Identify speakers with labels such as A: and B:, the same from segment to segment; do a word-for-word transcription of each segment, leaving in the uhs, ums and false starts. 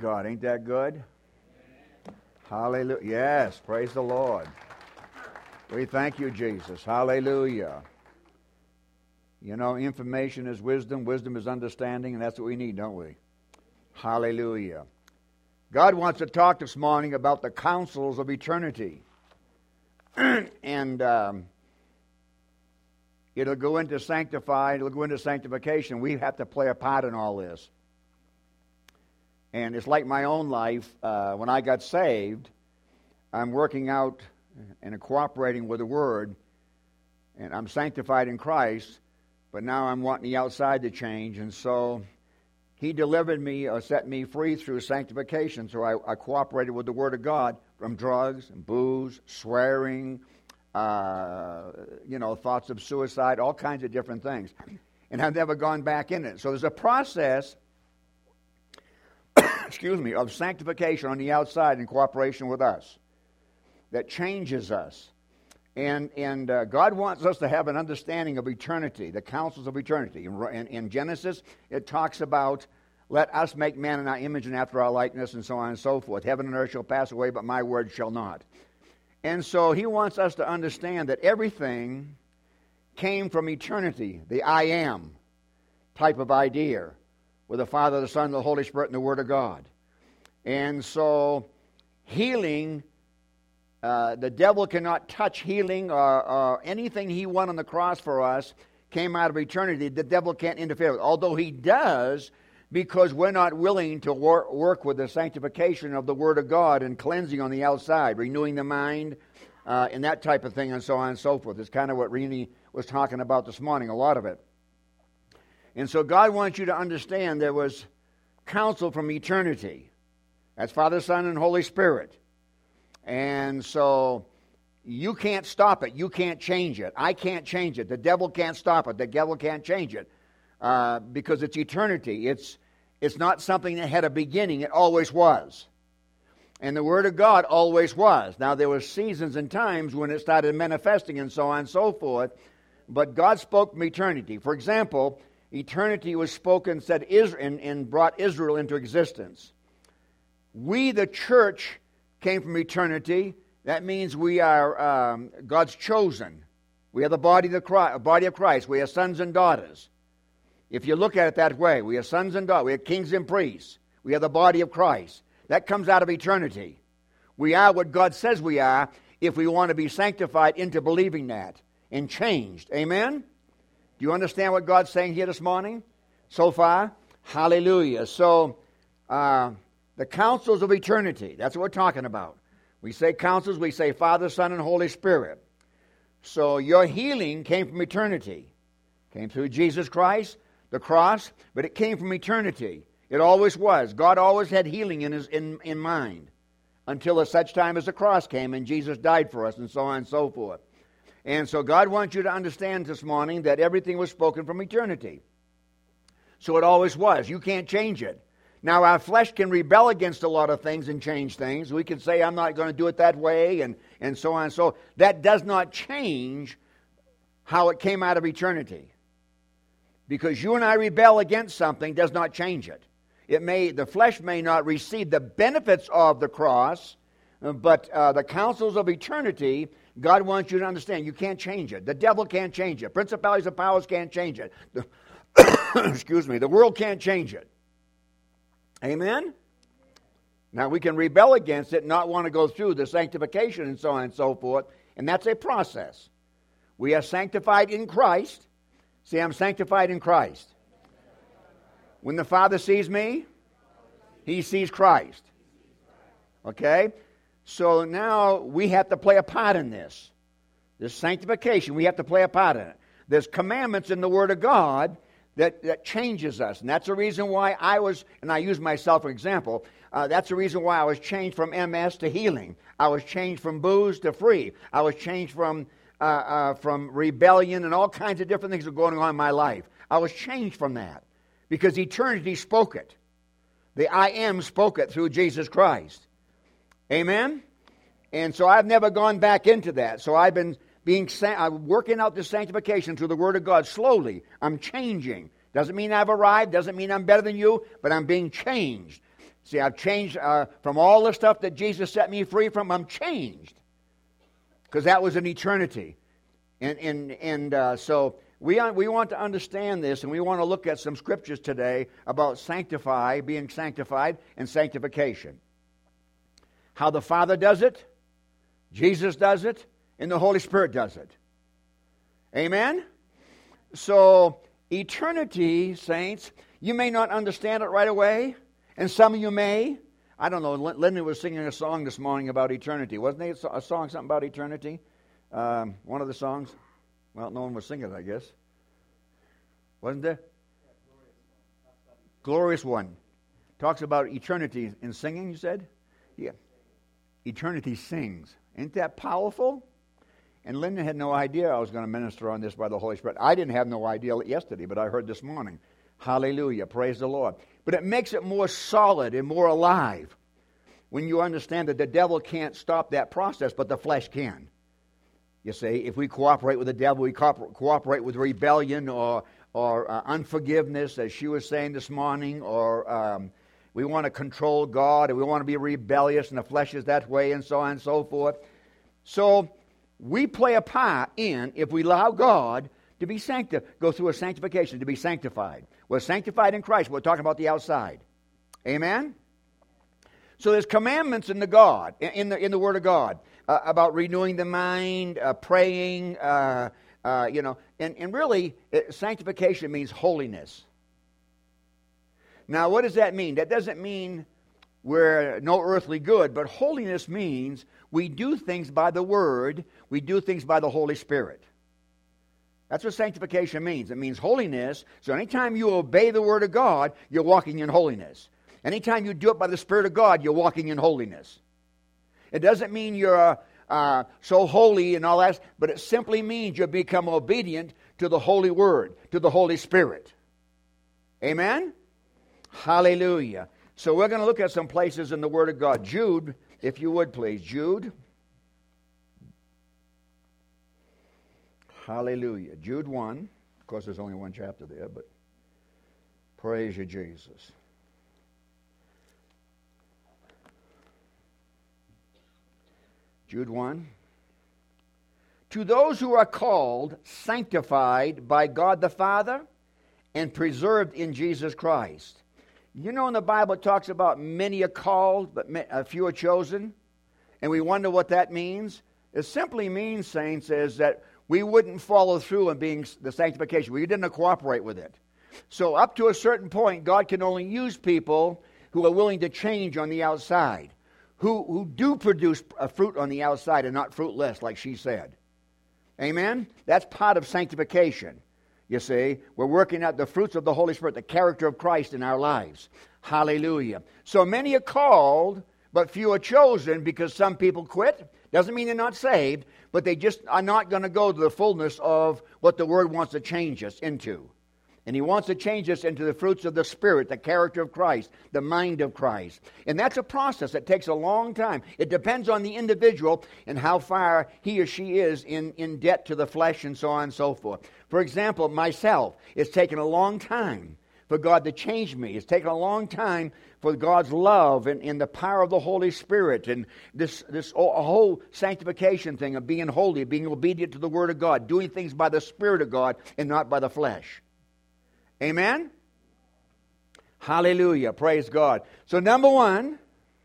A: God. Ain't that good? Hallelujah. Yes, praise the Lord. We thank you, Jesus. Hallelujah. You know, information is wisdom, wisdom is understanding, and that's what we need, don't we? Hallelujah. God wants to talk this morning about the counsels of eternity. and um, it'll go into sanctified, it'll go into sanctification. We have to play a part in all this. And it's like my own life. Uh, when I got saved, I'm working out and cooperating with the Word, and I'm sanctified in Christ, but now I'm wanting the outside to change, and so He delivered me or set me free through sanctification, so I, I cooperated with the Word of God from drugs and booze, swearing, uh, you know, thoughts of suicide, all kinds of different things, and I've never gone back in it. So there's a process excuse me, of sanctification on the outside in cooperation with us that changes us. And and uh, God wants us to have an understanding of eternity, the counsels of eternity. In, in, in Genesis, it talks about, let us make man in our image and after our likeness, and so on and so forth. Heaven and earth shall pass away, but my word shall not. And so He wants us to understand that everything came from eternity, the I am type of idea, with the Father, the Son, the Holy Spirit, and the Word of God. And so, healing, uh, the devil cannot touch healing or, or anything He won on the cross for us came out of eternity. The devil can't interfere with it. Although he does, because we're not willing to wor- work with the sanctification of the Word of God and cleansing on the outside, renewing the mind, uh, and that type of thing, and so on and so forth. It's kind of what Rini was talking about this morning, a lot of it. And so God wants you to understand there was counsel from eternity. That's Father, Son, and Holy Spirit. And so you can't stop it. You can't change it. I can't change it. The devil can't stop it. The devil can't change it. Uh, because it's eternity. It's, it's not something that had a beginning. It always was. And the Word of God always was. Now, there were seasons and times when it started manifesting and so on and so forth. But God spoke from eternity. For example, eternity was spoken, said Israel, and, and brought Israel into existence. We, the church, came from eternity. That means we are um, God's chosen. We are the body of, the Christ, body of Christ. We are sons and daughters. If you look at it that way, we are sons and daughters. We are kings and priests. We are the body of Christ. That comes out of eternity. We are what God says we are if we want to be sanctified into believing that and changed. Amen? Do you understand what God's saying here this morning? So far? Hallelujah. So, uh, the counsels of eternity, that's what we're talking about. We say counsels, we say Father, Son, and Holy Spirit. So, your healing came from eternity. Came through Jesus Christ, the cross, but it came from eternity. It always was. God always had healing in his in, in mind until at such time as the cross came and Jesus died for us and so on and so forth. And so God wants you to understand this morning that everything was spoken from eternity. So it always was. You can't change it. Now, our flesh can rebel against a lot of things and change things. We can say, I'm not going to do it that way, and, and so on and so. That does not change how it came out of eternity. Because you and I rebel against something does not change it. It may, the flesh may not receive the benefits of the cross, but uh, the counsels of eternity, God wants you to understand, you can't change it. The devil can't change it. Principalities and powers can't change it. The, excuse me, the world can't change it. Amen? Now, we can rebel against it, not want to go through the sanctification and so on and so forth, and that's a process. We are sanctified in Christ. See, I'm sanctified in Christ. When the Father sees me, He sees Christ. Okay? So now we have to play a part in this. This sanctification, we have to play a part in it. There's commandments in the Word of God that, that changes us. And that's the reason why I was, and I use myself for example, uh, that's the reason why I was changed from M S to healing. I was changed from booze to free. I was changed from uh, uh, from rebellion and all kinds of different things that were going on in my life. I was changed from that because eternity spoke it. The I Am spoke it through Jesus Christ. Amen? And so I've never gone back into that. So I've been being I'm working out this sanctification through the Word of God slowly. I'm changing. Doesn't mean I've arrived. Doesn't mean I'm better than you. But I'm being changed. See, I've changed uh, from all the stuff that Jesus set me free from. I'm changed. Because that was an eternity. And, and, and uh, so we, we want to understand this, and we want to look at some scriptures today about sanctify, being sanctified, and sanctification. How the Father does it, Jesus does it, and the Holy Spirit does it. Amen? So, eternity, saints, you may not understand it right away, and some of you may. I don't know, Linda was singing a song this morning about eternity. Wasn't there a song, something about eternity? Um, one of the songs? Well, no one was singing it, I guess. Wasn't there? Glorious One. Talks about eternity in singing, you said? Yeah. Eternity sings. Ain't that powerful? And Linda had no idea I was going to minister on this by the Holy Spirit. I didn't have no idea yesterday, but I heard this morning. Hallelujah. Praise the Lord. But it makes it more solid and more alive when you understand that the devil can't stop that process, but the flesh can. You see, if we cooperate with the devil, we co- cooperate with rebellion or, or uh, unforgiveness, as she was saying this morning, or um, we want to control God, and we want to be rebellious, and the flesh is that way, and so on and so forth. So we play a part in, if we allow God to be sanctified, go through a sanctification, to be sanctified. We're sanctified in Christ. We're talking about the outside. Amen? So there's commandments in the God, in the in the Word of God, uh, about renewing the mind, uh, praying, uh, uh, you know, and, and really, it, sanctification means holiness. Now, what does that mean? That doesn't mean we're no earthly good, but holiness means we do things by the Word, we do things by the Holy Spirit. That's what sanctification means. It means holiness. So anytime you obey the Word of God, you're walking in holiness. Anytime you do it by the Spirit of God, you're walking in holiness. It doesn't mean you're uh, uh, so holy and all that, but it simply means you become obedient to the Holy Word, to the Holy Spirit. Amen? Hallelujah. So we're going to look at some places in the Word of God. Jude, if you would please. Jude. Hallelujah. Jude one. Of course, there's only one chapter there, but praise you, Jesus. Jude one. To those who are called, sanctified by God the Father, and preserved in Jesus Christ. You know, in the Bible it talks about many are called, but a few are chosen. And we wonder what that means. It simply means, saints, is that we wouldn't follow through in being the sanctification. We didn't cooperate with it. So up to a certain point, God can only use people who are willing to change on the outside, who, who do produce a fruit on the outside and not fruitless, like she said. Amen? That's part of sanctification. You see, we're working out the fruits of the Holy Spirit, the character of Christ in our lives. Hallelujah. So many are called, but few are chosen, because some people quit. Doesn't mean they're not saved, but they just are not going to go to the fullness of what the Word wants to change us into. And He wants to change us into the fruits of the Spirit, the character of Christ, the mind of Christ. And that's a process that takes a long time. It depends on the individual and how far he or she is in, in debt to the flesh and so on and so forth. For example, myself, it's taken a long time for God to change me. It's taken a long time for God's love and, and the power of the Holy Spirit and this, this whole sanctification thing of being holy, being obedient to the Word of God, doing things by the Spirit of God and not by the flesh. Amen? Hallelujah. Praise God. So number one,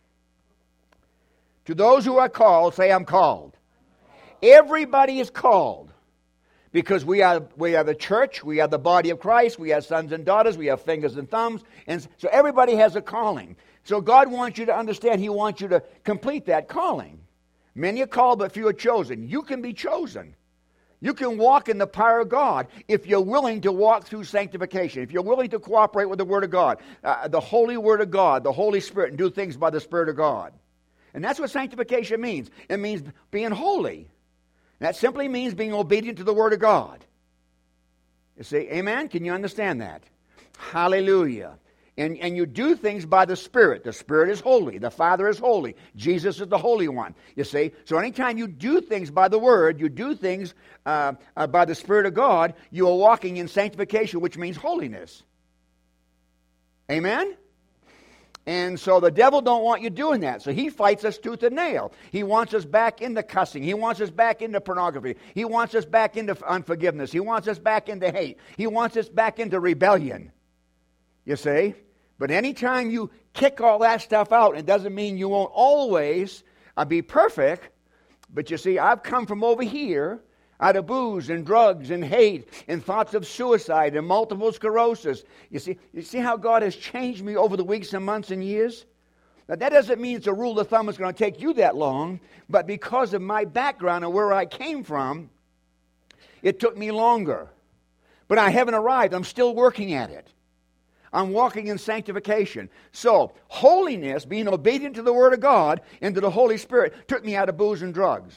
A: to those who are called, say, I'm called. Everybody is called. Because we are we are the church, we are the body of Christ, we have sons and daughters, we have fingers and thumbs, and so everybody has a calling. So God wants you to understand, He wants you to complete that calling. Many are called, but few are chosen. You can be chosen. You can walk in the power of God if you're willing to walk through sanctification, if you're willing to cooperate with the Word of God, uh, the Holy Word of God, the Holy Spirit, and do things by the Spirit of God. And that's what sanctification means. It means being holy. That simply means being obedient to the Word of God. You see, amen? Can you understand that? Hallelujah. And, and you do things by the Spirit. The Spirit is holy. The Father is holy. Jesus is the Holy One. You see? So anytime you do things by the Word, you do things uh, uh, by the Spirit of God, you are walking in sanctification, which means holiness. Amen? And so the devil don't want you doing that. So he fights us tooth and nail. He wants us back into cussing. He wants us back into pornography. He wants us back into unforgiveness. He wants us back into hate. He wants us back into rebellion. You see? But anytime you kick all that stuff out, it doesn't mean you won't always uh, be perfect. But you see, I've come from over here out of booze and drugs and hate and thoughts of suicide and multiple sclerosis. You see, you see how God has changed me over the weeks and months and years? Now, that doesn't mean it's a rule of thumb it's going to take you that long, but because of my background and where I came from, it took me longer. But I haven't arrived. I'm still working at it. I'm walking in sanctification. So, holiness, being obedient to the Word of God and to the Holy Spirit, took me out of booze and drugs.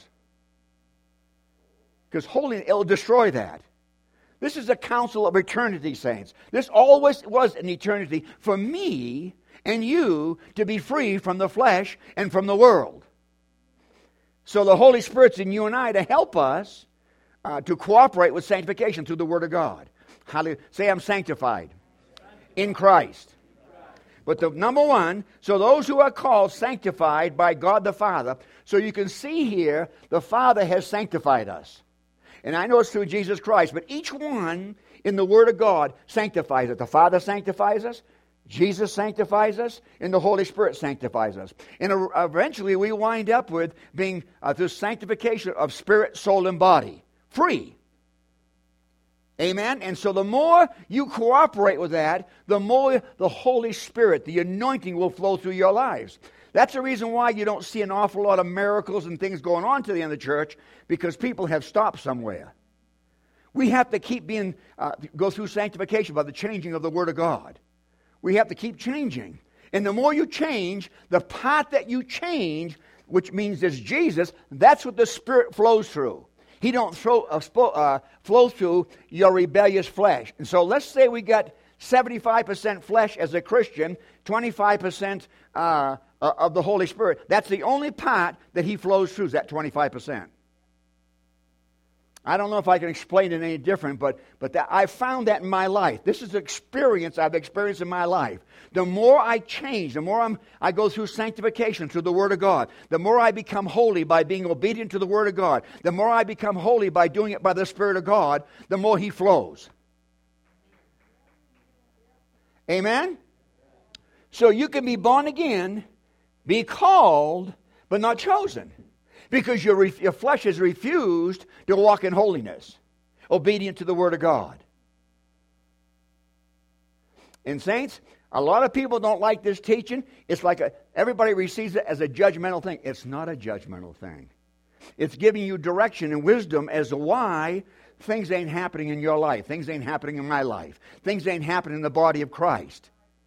A: Because holiness, it'll destroy that. This is a counsel of eternity, saints. This always was an eternity for me and you to be free from the flesh and from the world. So the Holy Spirit's in you and I to help us uh, to cooperate with sanctification through the Word of God. Hallelujah. Say, I'm sanctified in Christ. But the number one, so those who are called sanctified by God the Father. So you can see here, the Father has sanctified us. And I know it's through Jesus Christ, but each one in the Word of God sanctifies it. The Father sanctifies us, Jesus sanctifies us, and the Holy Spirit sanctifies us. And eventually we wind up with being uh, through sanctification of spirit, soul, and body. Free. Amen? And so the more you cooperate with that, the more the Holy Spirit, the anointing will flow through your lives. That's the reason why you don't see an awful lot of miracles and things going on to the end of the church, because people have stopped somewhere. We have to keep being, uh, go through sanctification by the changing of the Word of God. We have to keep changing. And the more you change, the part that you change, which means it's Jesus, that's what the Spirit flows through. He don't throw, uh, uh, flow through your rebellious flesh. And so let's say we got seventy-five percent flesh as a Christian, twenty-five percent uh, of the Holy Spirit. That's the only part that He flows through, is that twenty-five percent. I don't know if I can explain it any different, but, but that, I found that in my life. This is an experience I've experienced in my life. The more I change, the more I'm, I go through sanctification through the Word of God, the more I become holy by being obedient to the Word of God, the more I become holy by doing it by the Spirit of God, the more He flows. Amen? So you can be born again, be called, but not chosen. Because your, your flesh has refused to walk in holiness, obedient to the Word of God. And saints, a lot of people don't like this teaching. It's like a, everybody receives it as a judgmental thing. It's not a judgmental thing. It's giving you direction and wisdom as to why things ain't happening in your life. Things ain't happening in my life. Things ain't happening in the body of Christ.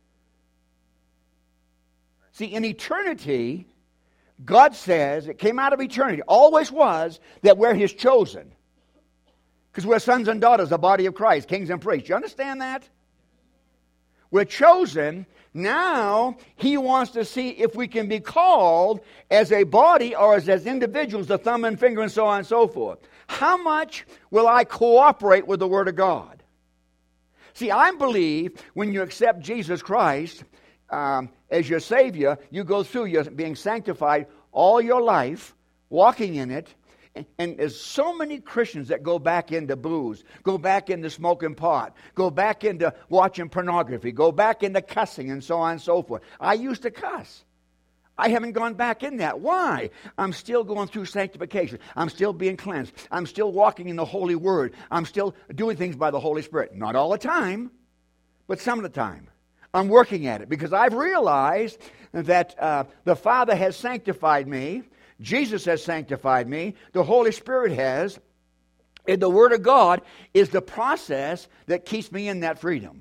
A: See, in eternity, God says, it came out of eternity, always was, that we're His chosen. Because we're sons and daughters, the body of Christ, kings and priests. You understand that? We're chosen. Now, He wants to see if we can be called as a body or as, as individuals, the thumb and finger and so on and so forth. How much will I cooperate with the Word of God? See, I believe when you accept Jesus Christ Um, as your Savior, you go through your being sanctified all your life, walking in it, and, and there's so many Christians that go back into booze, go back into smoking pot, go back into watching pornography, go back into cussing and so on and so forth. I used to cuss. I haven't gone back in that. Why? I'm still going through sanctification. I'm still being cleansed. I'm still walking in the Holy Word. I'm still doing things by the Holy Spirit. Not all the time, but some of the time. I'm working at it because I've realized that uh, the Father has sanctified me. Jesus has sanctified me. The Holy Spirit has. And the Word of God is the process that keeps me in that freedom.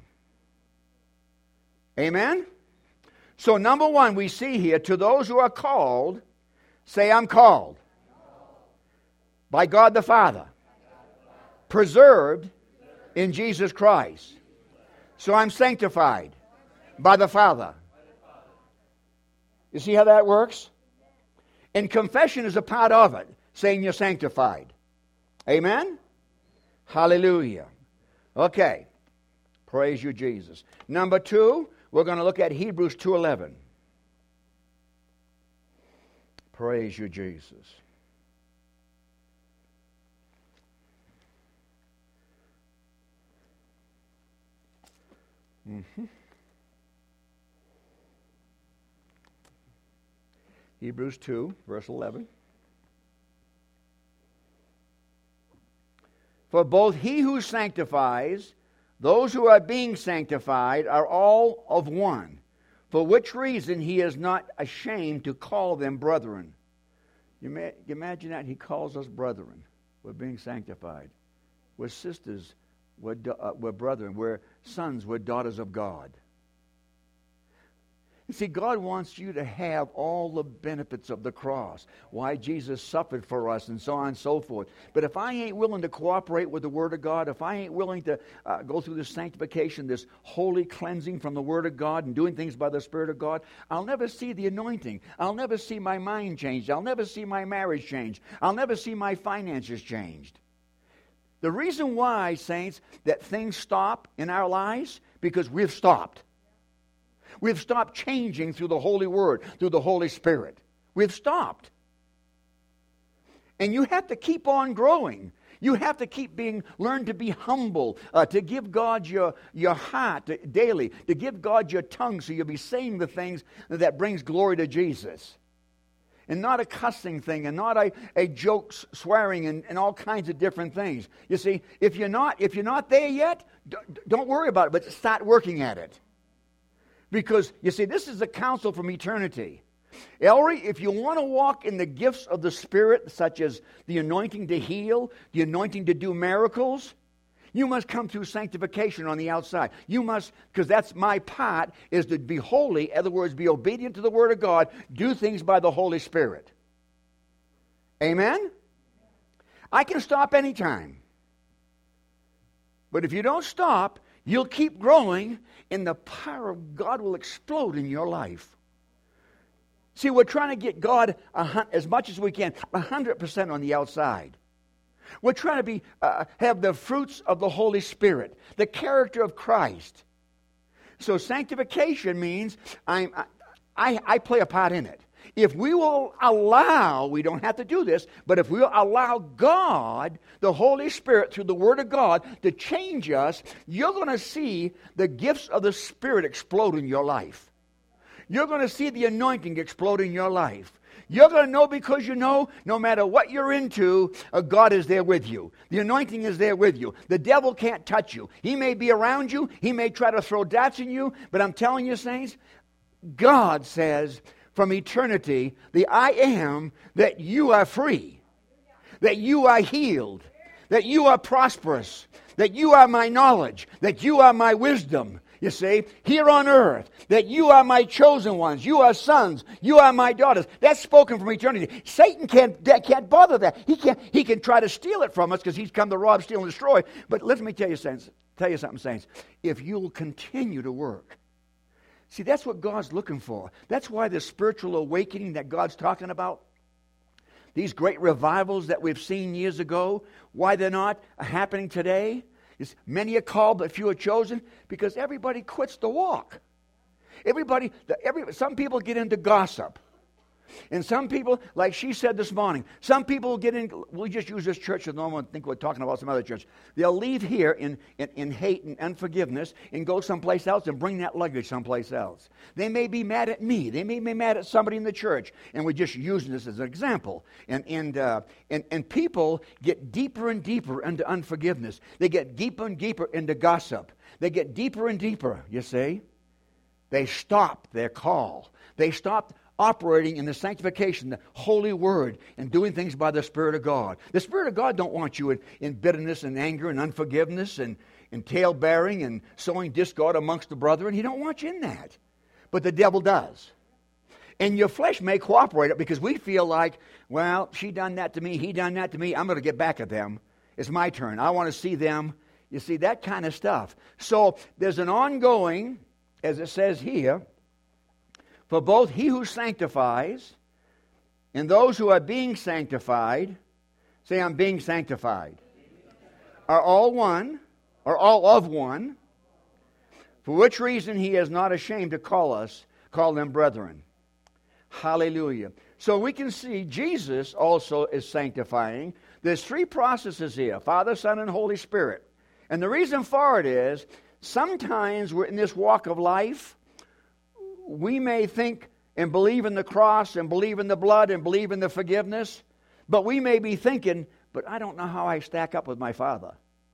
A: Amen? So number one, we see here, to those who are called, say, I'm called. By God the Father. Preserved in Jesus Christ. So I'm sanctified. By the Father. You see how that works? And confession is a part of it, saying you're sanctified. Amen? Hallelujah. Okay. Praise you, Jesus. Number two, we're going to look at Hebrews two eleven. Praise you, Jesus. Mm-hmm. Hebrews two, verse eleven. For both he who sanctifies, those who are being sanctified, are all of one, for which reason he is not ashamed to call them brethren. You, may, you imagine that? He calls us brethren. We're being sanctified. We're sisters. We're, uh, we're brethren. We're sons. We're daughters of God. You see, God wants you to have all the benefits of the cross, why Jesus suffered for us, and so on and so forth. But if I ain't willing to cooperate with the Word of God, if I ain't willing to uh, go through this sanctification, this holy cleansing from the Word of God and doing things by the Spirit of God, I'll never see the anointing. I'll never see my mind changed. I'll never see my marriage changed. I'll never see my finances changed. The reason why, saints, that things stop in our lives, because we've stopped. We've stopped changing through the Holy Word, through the Holy Spirit. We've stopped. And you have to keep on growing. You have to keep being, learn to be humble, uh, to give God your, your heart to, daily, to give God your tongue so you'll be saying the things that brings glory to Jesus. And not a cussing thing, and not a, a joke swearing and, and all kinds of different things. You see, if you're not, if you're not there yet, don't worry about it, but start working at it. Because, you see, this is a counsel from eternity. Ellery, if you want to walk in the gifts of the Spirit, such as the anointing to heal, the anointing to do miracles, you must come through sanctification on the outside. You must, because that's my part, is to be holy. In other words, be obedient to the Word of God. Do things by the Holy Spirit. Amen? I can stop anytime. But if you don't stop, you'll keep growing, and the power of God will explode in your life. See, we're trying to get God a, as much as we can, one hundred percent on the outside. We're trying to be uh, have the fruits of the Holy Spirit, the character of Christ. So sanctification means I'm, I, I play a part in it. If we will allow, we don't have to do this, but if we'll allow God, the Holy Spirit, through the Word of God, to change us, you're going to see the gifts of the Spirit explode in your life. You're going to see the anointing explode in your life. You're going to know because you know, no matter what you're into, uh, God is there with you. The anointing is there with you. The devil can't touch you. He may be around you. He may try to throw darts in you. But I'm telling you, saints, God says from eternity, the I am, that you are free, that you are healed, that you are prosperous, that you are my knowledge, that you are my wisdom. You see, here on earth, that you are my chosen ones, you are sons, you are my daughters. That's spoken from eternity. Satan can't, can't bother that. He can't. He can try to steal it from us because he's come to rob, steal, and destroy. But let me tell you, saints, tell you something, saints. If you'll continue to work, see, that's what God's looking for. That's why the spiritual awakening that God's talking about, these great revivals that we've seen years ago, why they're not happening today. Is many are called, but few are chosen, because everybody quits the walk. Everybody, every, some people get into gossip. And some people, like she said this morning, some people get in, we'll just use this church, so no one think we're talking about some other church. They'll leave here in, in, in hate and unforgiveness and go someplace else and bring that luggage someplace else. They may be mad at me. They may be mad at somebody in the church. And we're just using this as an example. And, and, uh, and, and people get deeper and deeper into unforgiveness. They get deeper and deeper into gossip. They get deeper and deeper, you see. They stop their call. They stop operating in the sanctification, the holy word, and doing things by the Spirit of God. The Spirit of God don't want you in, in bitterness and anger and unforgiveness and, and tale-bearing and sowing discord amongst the brethren. He don't want you in that. But the devil does. And your flesh may cooperate it because we feel like, well, she done that to me, he done that to me, I'm going to get back at them. It's my turn. I want to see them. You see, that kind of stuff. So there's an ongoing, as it says here, for both he who sanctifies and those who are being sanctified, say I'm being sanctified, are all one, or all of one, for which reason he is not ashamed to call us, call them brethren. Hallelujah. So we can see Jesus also is sanctifying. There's three processes here: Father, Son, and Holy Spirit. And the reason for it is, sometimes we're in this walk of life, we may think and believe in the cross and believe in the blood and believe in the forgiveness, but we may be thinking, but I don't know how I stack up with my Father.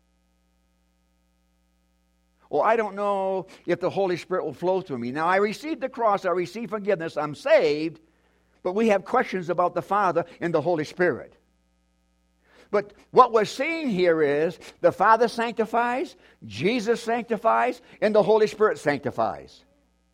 A: Or I don't know if the Holy Spirit will flow through me. Now, I received the cross, I received forgiveness, I'm saved, but we have questions about the Father and the Holy Spirit. But what we're seeing here is the Father sanctifies, Jesus sanctifies, and the Holy Spirit sanctifies.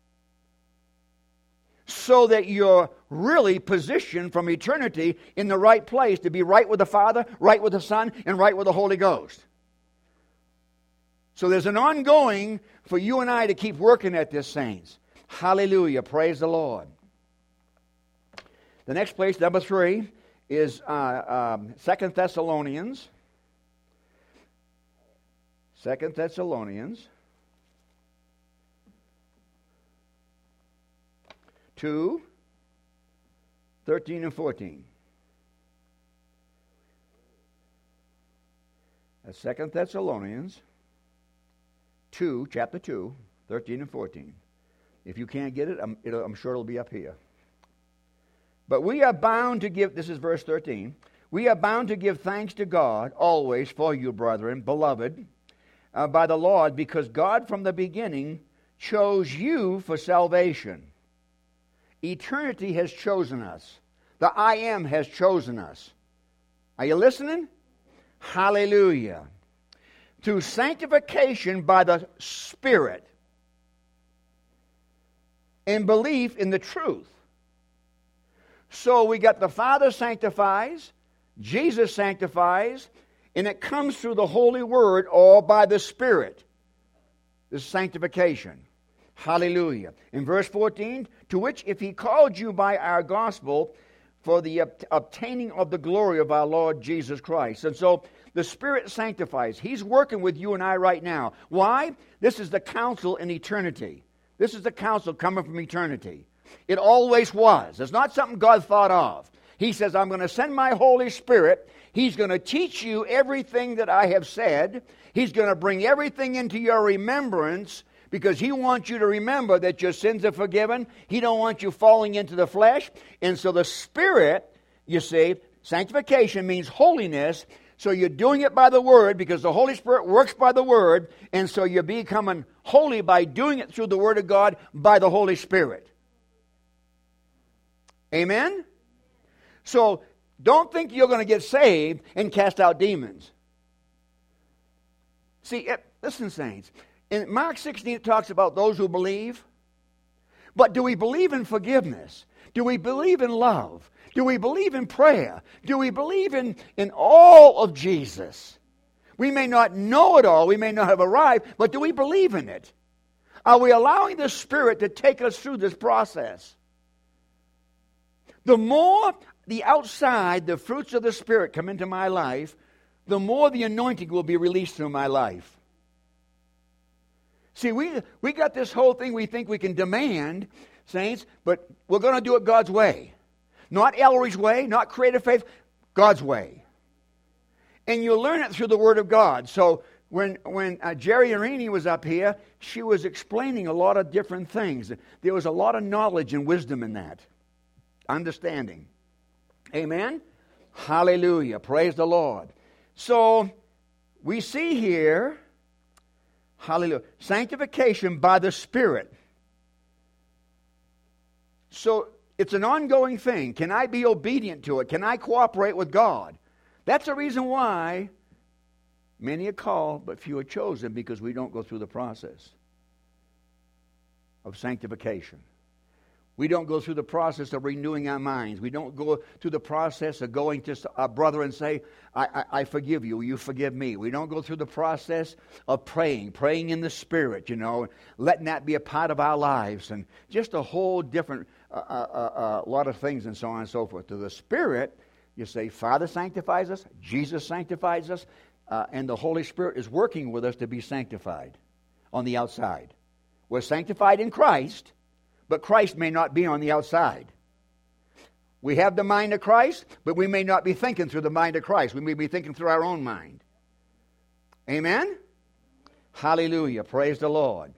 A: So that you're really positioned from eternity in the right place to be right with the Father, right with the Son, and right with the Holy Ghost. So there's an ongoing for you and I to keep working at this, saints. Hallelujah. Praise the Lord. The next place, number three, is uh, um, Second Thessalonians. Second Thessalonians two, thirteen and fourteen. That's Second Thessalonians two, chapter two, thirteen and fourteen. If you can't get it, I'm, it'll, I'm sure it'll be up here. But we are bound to give, this is verse thirteen, we are bound to give thanks to God always for you, brethren, beloved, uh, by the Lord, because God from the beginning chose you for salvation. Eternity has chosen us. The I Am has chosen us. Are you listening? Hallelujah. Through sanctification by the Spirit and belief in the truth. So we got the Father sanctifies, Jesus sanctifies, and it comes through the Holy Word or by the Spirit. This is sanctification. Hallelujah. In verse fourteen, to which if He called you by our gospel for the obtaining of the glory of our Lord Jesus Christ. And so the Spirit sanctifies. He's working with you and I right now. Why? This is the counsel in eternity. This is the counsel coming from eternity. It always was. It's not something God thought of. He says, I'm going to send my Holy Spirit. He's going to teach you everything that I have said. He's going to bring everything into your remembrance because He wants you to remember that your sins are forgiven. He don't want you falling into the flesh. And so the Spirit, you see, sanctification means holiness. So you're doing it by the Word because the Holy Spirit works by the Word. And so you're becoming holy by doing it through the Word of God by the Holy Spirit. Amen? So don't think you're going to get saved and cast out demons. See, it, listen, saints. In Mark sixteen, it talks about those who believe. But do we believe in forgiveness? Do we believe in love? Do we believe in prayer? Do we believe in, in all of Jesus? We may not know it all. We may not have arrived. But do we believe in it? Are we allowing the Spirit to take us through this process? The more the outside, the fruits of the Spirit come into my life, the more the anointing will be released through my life. See, we, we got this whole thing we think we can demand, saints, but we're going to do it God's way. Not Ellery's way, not creative faith, God's way. And you'll learn it through the Word of God. So when, when uh, Jerry Irini was up here, she was explaining a lot of different things. There was a lot of knowledge and wisdom in that. Understanding. Amen? Hallelujah. Praise the Lord. So, we see here, hallelujah, sanctification by the Spirit. So, it's an ongoing thing. Can I be obedient to it? Can I cooperate with God? That's the reason why many are called, but few are chosen, because we don't go through the process of sanctification. We don't go through the process of renewing our minds. We don't go through the process of going to our brother and say, I, I, I forgive you, you forgive me. We don't go through the process of praying, praying in the Spirit, you know, letting that be a part of our lives, and just a whole different uh, uh, uh, lot of things and so on and so forth. To the Spirit, you say, Father sanctifies us, Jesus sanctifies us, uh, and the Holy Spirit is working with us to be sanctified on the outside. We're sanctified in Christ, but Christ may not be on the outside. We have the mind of Christ, but we may not be thinking through the mind of Christ. We may be thinking through our own mind. Amen? Hallelujah. Praise the Lord.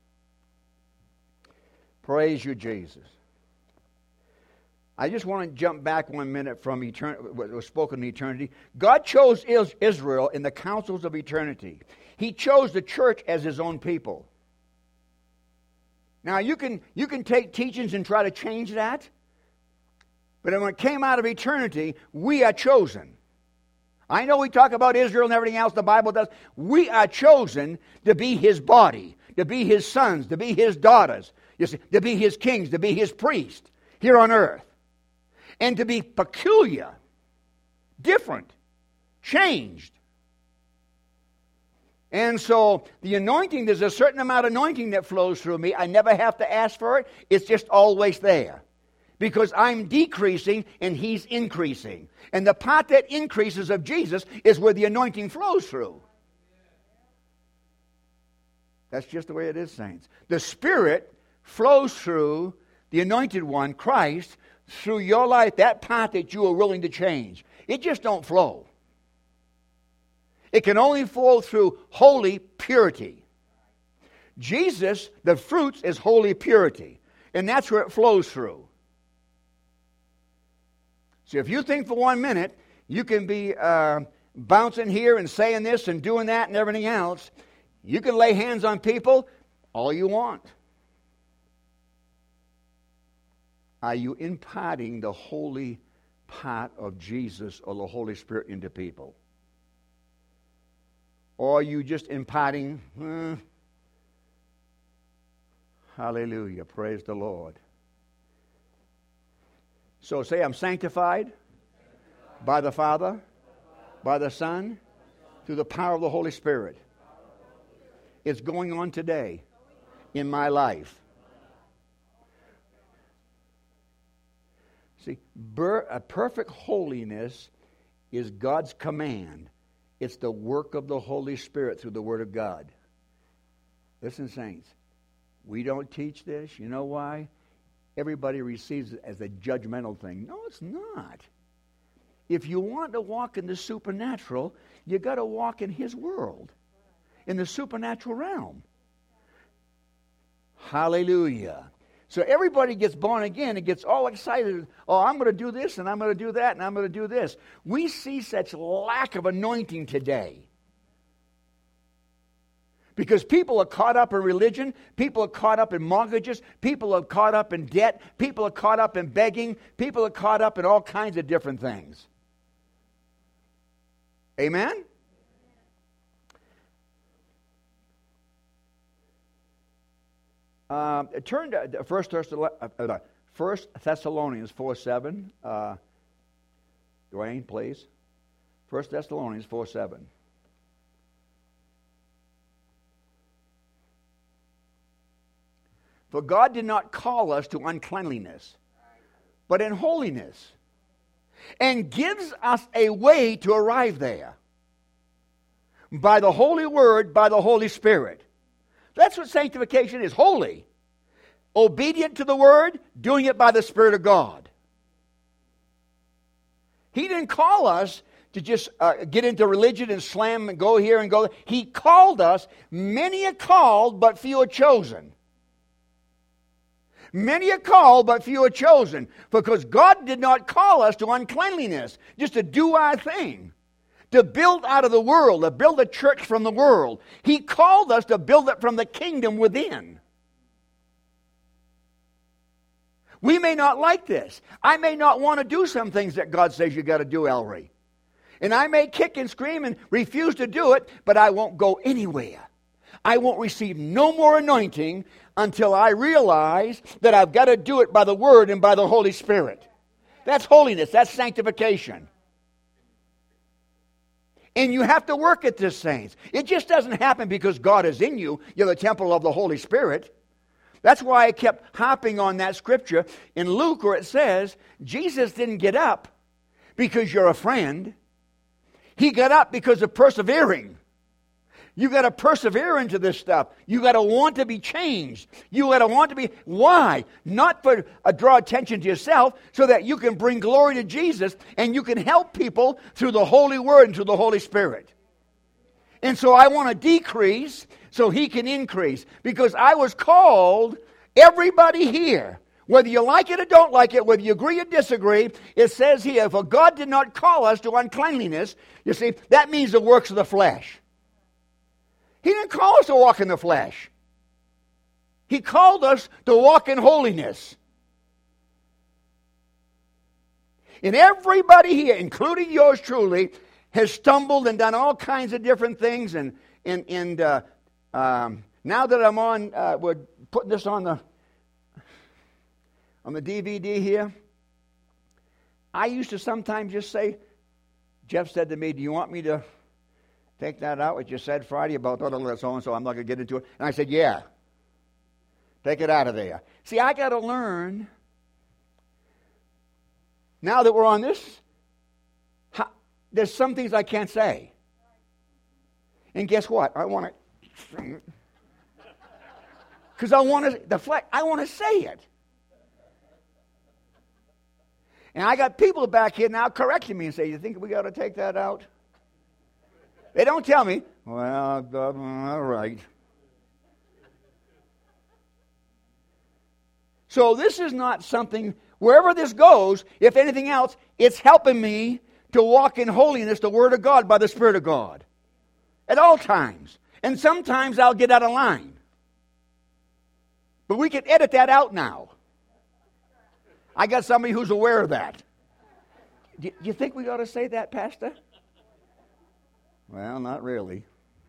A: Praise you, Jesus. I just want to jump back one minute from eternity, what was spoken in eternity. God chose Israel in the councils of eternity. He chose the church as His own people. Now, you can, you can take teachings and try to change that. But when it came out of eternity, we are chosen. I know we talk about Israel and everything else the Bible does. We are chosen to be His body, to be His sons, to be His daughters, you see, to be His kings, to be His priests here on earth. And to be peculiar, different, changed. And so the anointing, there's a certain amount of anointing that flows through me. I never have to ask for it. It's just always there. Because I'm decreasing and He's increasing. And the part that increases of Jesus is where the anointing flows through. That's just the way it is, saints. The Spirit flows through the Anointed One, Christ, through your life, that part that you are willing to change. It just don't flow. It can only flow through holy purity. Jesus, the fruits is holy purity. And that's where it flows through. So if you think for one minute you can be uh, bouncing here and saying this and doing that and everything else, you can lay hands on people all you want. Are you imparting the holy part of Jesus or the Holy Spirit into people? Or are you just imparting, eh, hallelujah, praise the Lord. So say, I'm sanctified by the Father, by the Son, through the power of the Holy Spirit. It's going on today in my life. See, a perfect holiness is God's command. It's the work of the Holy Spirit through the Word of God. Listen, saints, we don't teach this. You know why? Everybody receives it as a judgmental thing. No, it's not. If you want to walk in the supernatural, you got to walk in His world, in the supernatural realm. Hallelujah. So everybody gets born again and gets all excited. Oh, I'm going to do this, and I'm going to do that, and I'm going to do this. We see such lack of anointing today. Because people are caught up in religion, people are caught up in mortgages, people are caught up in debt, people are caught up in begging, people are caught up in all kinds of different things. Amen? Uh, turn to First Thessalonians four seven. Uh, Dwayne, please. First Thessalonians four seven. For God did not call us to uncleanliness, but in holiness, and gives us a way to arrive there by the Holy Word, by the Holy Spirit. That's what sanctification is, holy. Obedient to the Word, doing it by the Spirit of God. He didn't call us to just uh, get into religion and slam and go here and go there. He called us. Many are called, but few are chosen. Many are called, but few are chosen. Because God did not call us to uncleanliness, just to do our thing. To build out of the world, to build a church from the world. He called us to build it from the kingdom within. We may not like this. I may not want to do some things that God says you got to do, Ellery. And I may kick and scream and refuse to do it, but I won't go anywhere. I won't receive no more anointing until I realize that I've got to do it by the Word and by the Holy Spirit. That's holiness. That's sanctification. And you have to work at this, saints. It just doesn't happen because God is in you. You're the temple of the Holy Spirit. That's why I kept hopping on that scripture in Luke where it says, Jesus didn't get up because you're a friend. He got up because of persevering. You got to persevere into this stuff. You got to want to be changed. You got to want to be. Why? Not for uh, draw attention to yourself, so that you can bring glory to Jesus and you can help people through the Holy Word and through the Holy Spirit. And so I want to decrease so He can increase, because I was called. Everybody here, whether you like it or don't like it, whether you agree or disagree, it says here, for God did not call us to uncleanliness. You see, that means the works of the flesh. He didn't call us to walk in the flesh. He called us to walk in holiness. And everybody here, including yours truly, has stumbled and done all kinds of different things. And and, and uh, um, now that I'm on, uh, we're putting this on the on the D V D here. I used to sometimes just say, Jeff said to me, do you want me to take that out, what you said Friday about so-and-so, I'm not going to get into it. And I said, yeah. Take it out of there. See, I got to learn, now that we're on this, how, there's some things I can't say. And guess what? I want to, because I want to, the flesh, I want to say it. And I got people back here now correcting me and say, you think we got to take that out? They don't tell me, well, all right. So this is not something, wherever this goes, if anything else, it's helping me to walk in holiness, the Word of God, by the Spirit of God. At all times. And sometimes I'll get out of line. But we can edit that out now. I got somebody who's aware of that. Do you think we ought to say that, Pastor? Well, not really.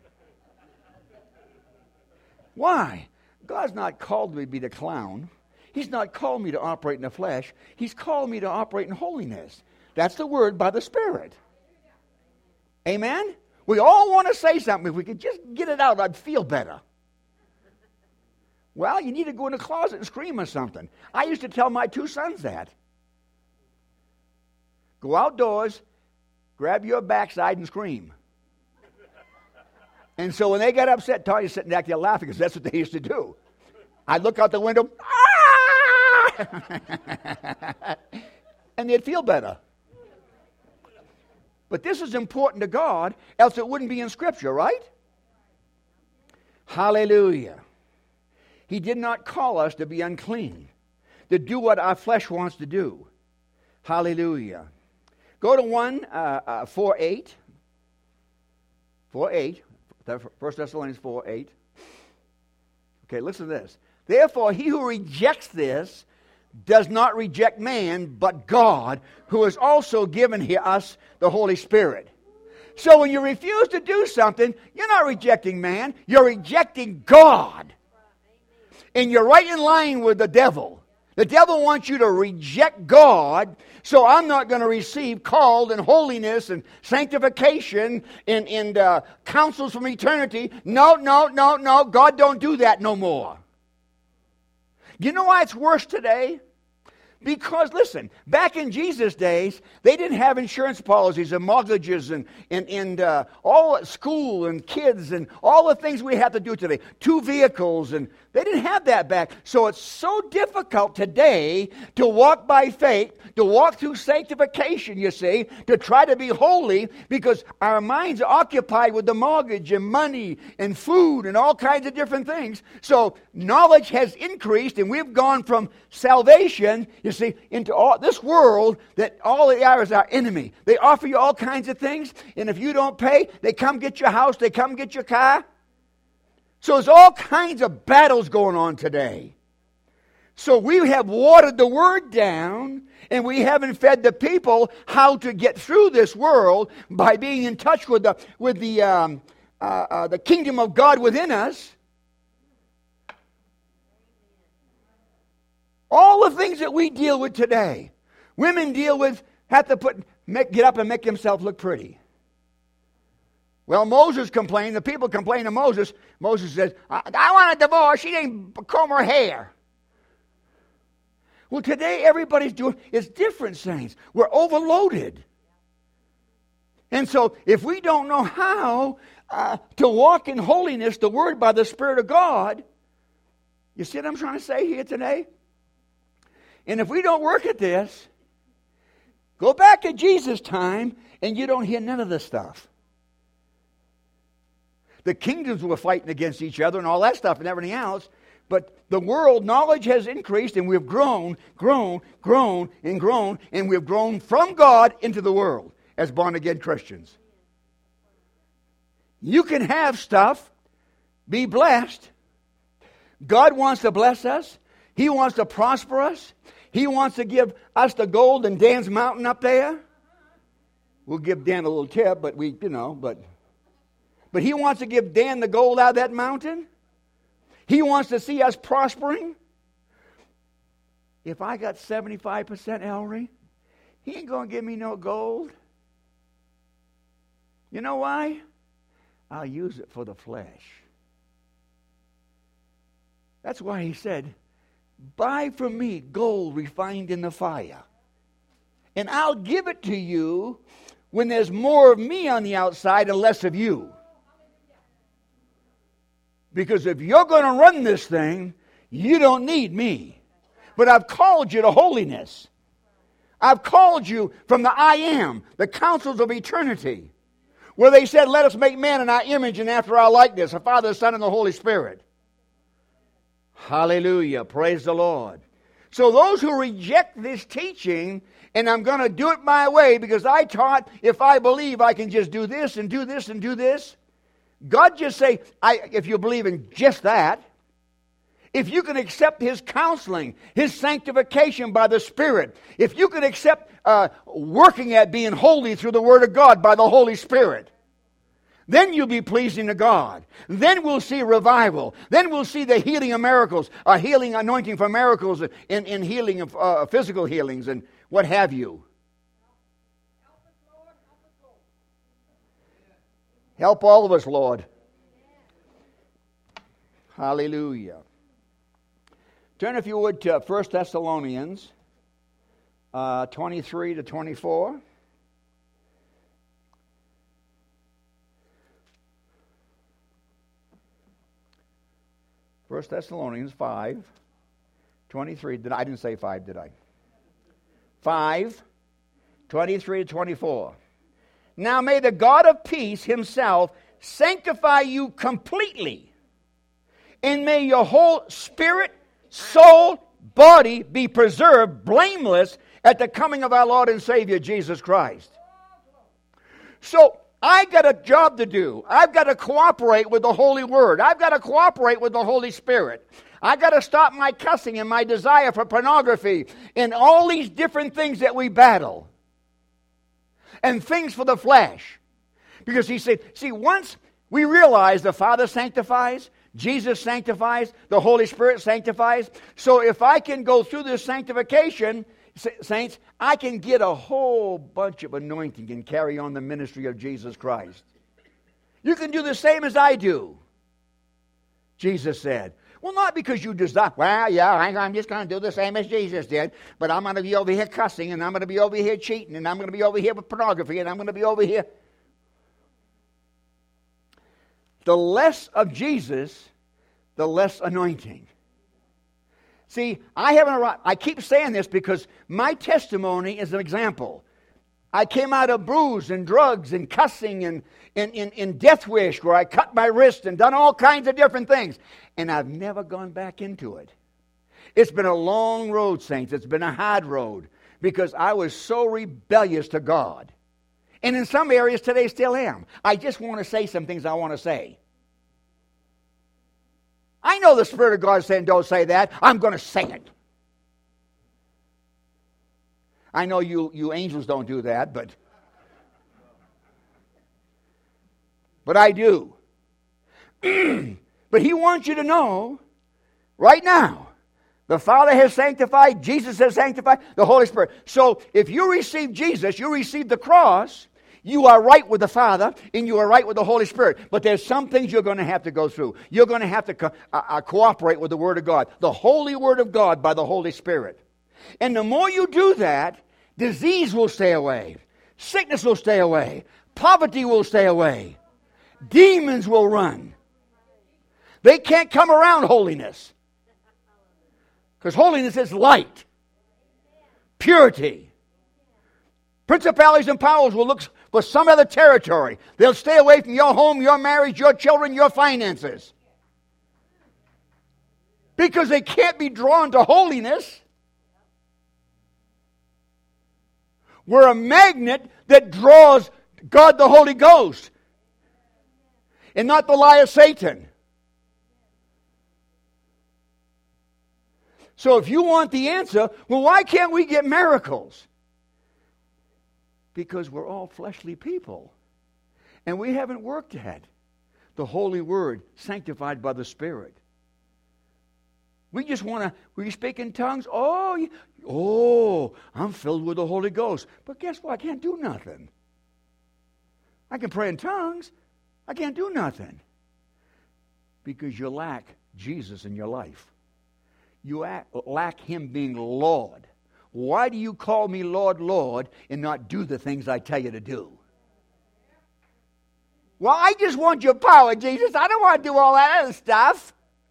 A: Why? God's not called me to be the clown. He's not called me to operate in the flesh. He's called me to operate in holiness. That's the Word by the Spirit. Amen? We all want to say something. If we could just get it out, I'd feel better. Well, you need to go in the closet and scream or something. I used to tell my two sons that. Go outdoors, grab your backside and scream. And so when they got upset, Tanya's sitting back there laughing because that's what they used to do. I'd look out the window, ah! And they'd feel better. But this is important to God, else it wouldn't be in Scripture, right? Hallelujah. He did not call us to be unclean, to do what our flesh wants to do. Hallelujah. Go to one, uh, uh, four eight. four eight. First Thessalonians four eight. Okay, listen to this. Therefore, he who rejects this does not reject man, but God, who has also given here us the Holy Spirit. So when you refuse to do something, you're not rejecting man, you're rejecting God. And you're right in line with the devil. The devil wants you to reject God, so I'm not going to receive called and holiness and sanctification and, and uh, counsels from eternity. No, no, no, no. God don't do that no more. You know why it's worse today? Because, listen, back in Jesus' days, they didn't have insurance policies and mortgages and, and, and uh, all school and kids and all the things we have to do today. Two vehicles, and they didn't have that back. So it's so difficult today to walk by faith, to walk through sanctification, you see, to try to be holy, because our minds are occupied with the mortgage and money and food and all kinds of different things. So knowledge has increased, and we've gone from salvation, you see, into all this world that all they are is our enemy. They offer you all kinds of things, and if you don't pay, they come get your house, they come get your car. So there's all kinds of battles going on today. So we have watered the Word down, and we haven't fed the people how to get through this world by being in touch with the with the um, uh, uh, the kingdom of God within us. All the things that we deal with today, women deal with, have to put, make, get up and make themselves look pretty. Well, Moses complained, the people complained to Moses. Moses says, I, I want a divorce, she didn't comb her hair. Well, today everybody's doing, it's different, saints. We're overloaded. And so if we don't know how uh, to walk in holiness, the Word by the Spirit of God, you see what I'm trying to say here today? And if we don't work at this, go back to Jesus' time and you don't hear none of this stuff. The kingdoms were fighting against each other and all that stuff and everything else. But the world, knowledge has increased and we've grown, grown, grown, and grown. And we've grown from God into the world as born-again Christians. You can have stuff, be blessed. God wants to bless us. He wants to prosper us. He wants to give us the gold in Dan's mountain up there. We'll give Dan a little tip, but we, you know, but... But he wants to give Dan the gold out of that mountain. He wants to see us prospering. If I got seventy-five percent, Ellery, he ain't going to give me no gold. You know why? I'll use it for the flesh. That's why he said, buy from me gold refined in the fire. And I'll give it to you when there's more of me on the outside and less of you. Because if you're going to run this thing, you don't need me. But I've called you to holiness. I've called you from the I am, the counsels of eternity, where they said, let us make man in our image and after our likeness, the Father, the Son, and the Holy Spirit. Hallelujah. Praise the Lord. So those who reject this teaching, and I'm going to do it my way because I taught if I believe I can just do this and do this and do this, God just say, I, if you believe in just that, if you can accept His counseling, His sanctification by the Spirit, if you can accept uh, working at being holy through the Word of God by the Holy Spirit, then you'll be pleasing to God. Then we'll see revival. Then we'll see the healing of miracles, a healing anointing for miracles in, in healing of uh, physical healings and what have you. Help all of us, Lord. Hallelujah. Turn, if you would, to First Thessalonians uh, twenty-three to twenty-four. First Thessalonians five, twenty-three. Did I, I didn't say five, did I? five, twenty-three to twenty-four. Now may the God of peace Himself sanctify you completely, and may your whole spirit, soul, body be preserved blameless at the coming of our Lord and Savior Jesus Christ. So I got a job to do. I've got to cooperate with the Holy Word. I've got to cooperate with the Holy Spirit. I've got to stop my cussing and my desire for pornography and all these different things that we battle. And things for the flesh. Because he said, see, once we realize the Father sanctifies, Jesus sanctifies, the Holy Spirit sanctifies. So if I can go through this sanctification, saints, I can get a whole bunch of anointing and carry on the ministry of Jesus Christ. You can do the same as I do, Jesus said. Well, not because you desire, well, yeah, I'm just going to do the same as Jesus did, but I'm going to be over here cussing, and I'm going to be over here cheating, and I'm going to be over here with pornography, and I'm going to be over here. The less of Jesus, the less anointing. See, I haven't arrived. I keep saying this because my testimony is an example. I came out of booze and drugs and cussing and in, in, in death wish where I cut my wrist and done all kinds of different things. And I've never gone back into it. It's been a long road, saints. It's been a hard road because I was so rebellious to God. And in some areas today still am. I just want to say some things I want to say. I know the Spirit of God is saying, don't say that. I'm going to say it. I know you, you angels don't do that, but but I do. But He wants you to know right now, the Father has sanctified, Jesus has sanctified, the Holy Spirit. So if you receive Jesus, you receive the cross, you are right with the Father, and you are right with the Holy Spirit. But there's some things you're going to have to go through. You're going to have to co- uh, cooperate with the Word of God, the Holy Word of God by the Holy Spirit. And the more you do that, disease will stay away. Sickness will stay away. Poverty will stay away. Demons will run. They can't come around holiness. Because holiness is light. Purity. Principalities and powers will look for some other territory. They'll stay away from your home, your marriage, your children, your finances. Because they can't be drawn to holiness. We're a magnet that draws God the Holy Ghost. And not the lie of Satan. So if you want the answer, well, why can't we get miracles? Because we're all fleshly people. And we haven't worked at the Holy Word, sanctified by the Spirit. We just want to, we speak in tongues. Oh, oh, I'm filled with the Holy Ghost. But guess what? I can't do nothing. I can pray in tongues. I can't do nothing. Because you lack Jesus in your life. You act, lack Him being Lord. Why do you call me Lord, Lord, and not do the things I tell you to do? Well, I just want your power, Jesus. I don't want to do all that other stuff.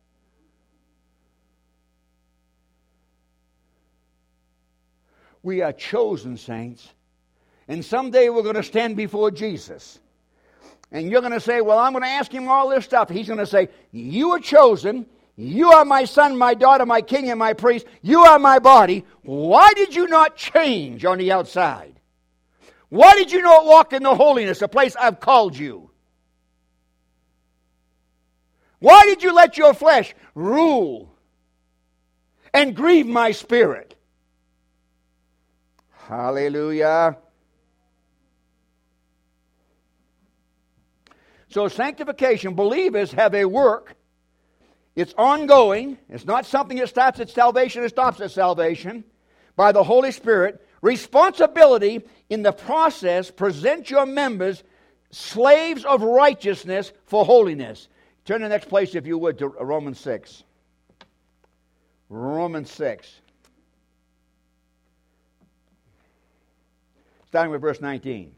A: We are chosen saints. And someday we're going to stand before Jesus. And you're going to say, well, I'm going to ask Him all this stuff. He's going to say, you are chosen. You are my son, my daughter, my king, and my priest. You are my body. Why did you not change on the outside? Why did you not walk in the holiness, the place I've called you? Why did you let your flesh rule and grieve my spirit? Hallelujah. So sanctification, believers have a work. It's ongoing. It's not something that starts at salvation and stops at salvation. By the Holy Spirit. Responsibility in the process. Present your members slaves of righteousness for holiness. Turn to the next place, if you would, to Romans six. Romans six. Starting with verse nineteen.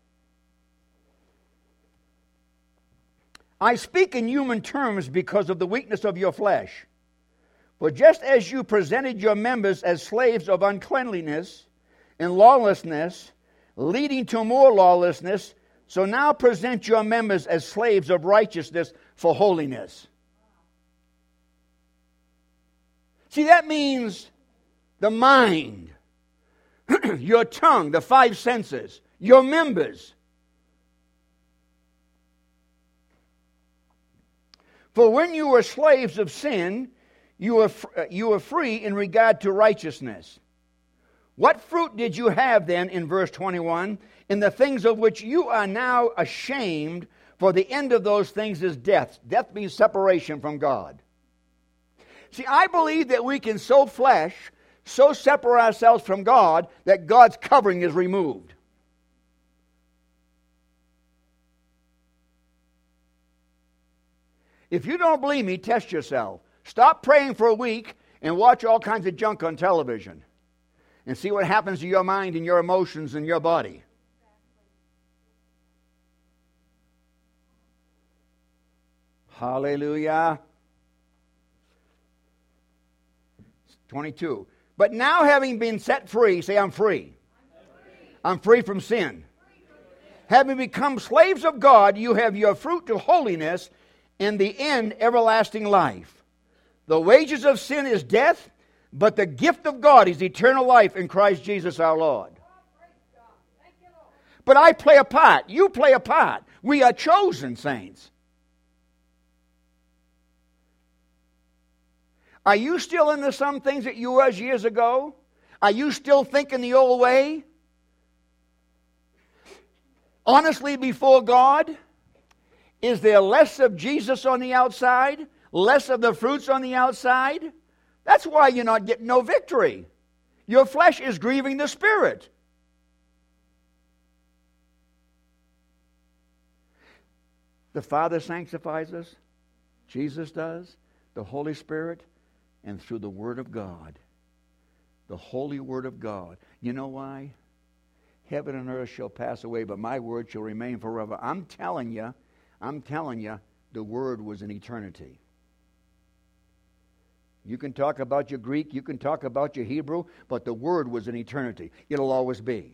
A: I speak in human terms because of the weakness of your flesh. For just as you presented your members as slaves of uncleanliness and lawlessness, leading to more lawlessness, so now present your members as slaves of righteousness for holiness. See, that means the mind, your tongue, the five senses, your members. For when you were slaves of sin, you were, you were free in regard to righteousness. What fruit did you have then, in verse twenty-one, in the things of which you are now ashamed, for the end of those things is death. Death means separation from God. See, I believe that we can sow flesh, so separate ourselves from God, that God's covering is removed. If you don't believe me, test yourself. Stop praying for a week and watch all kinds of junk on television. And see what happens to your mind and your emotions and your body. Hallelujah. twenty-two. But now having been set free, say I'm free. I'm free, I'm free from sin. Free from sin. Having become slaves of God, you have your fruit to holiness, and the end everlasting life. The wages of sin is death, but the gift of God is eternal life in Christ Jesus our Lord. But I play a part. You play a part. We are chosen saints. Are you still into some things that you was years ago? Are you still thinking the old way? Honestly before God? Is there less of Jesus on the outside? Less of the fruits on the outside? That's why you're not getting no victory. Your flesh is grieving the Spirit. The Father sanctifies us. Jesus does. The Holy Spirit. And through the Word of God. The Holy Word of God. You know why? Heaven and earth shall pass away, but my word shall remain forever. I'm telling you, I'm telling you, the word was in eternity. You can talk about your Greek, you can talk about your Hebrew, but the word was in eternity. It'll always be.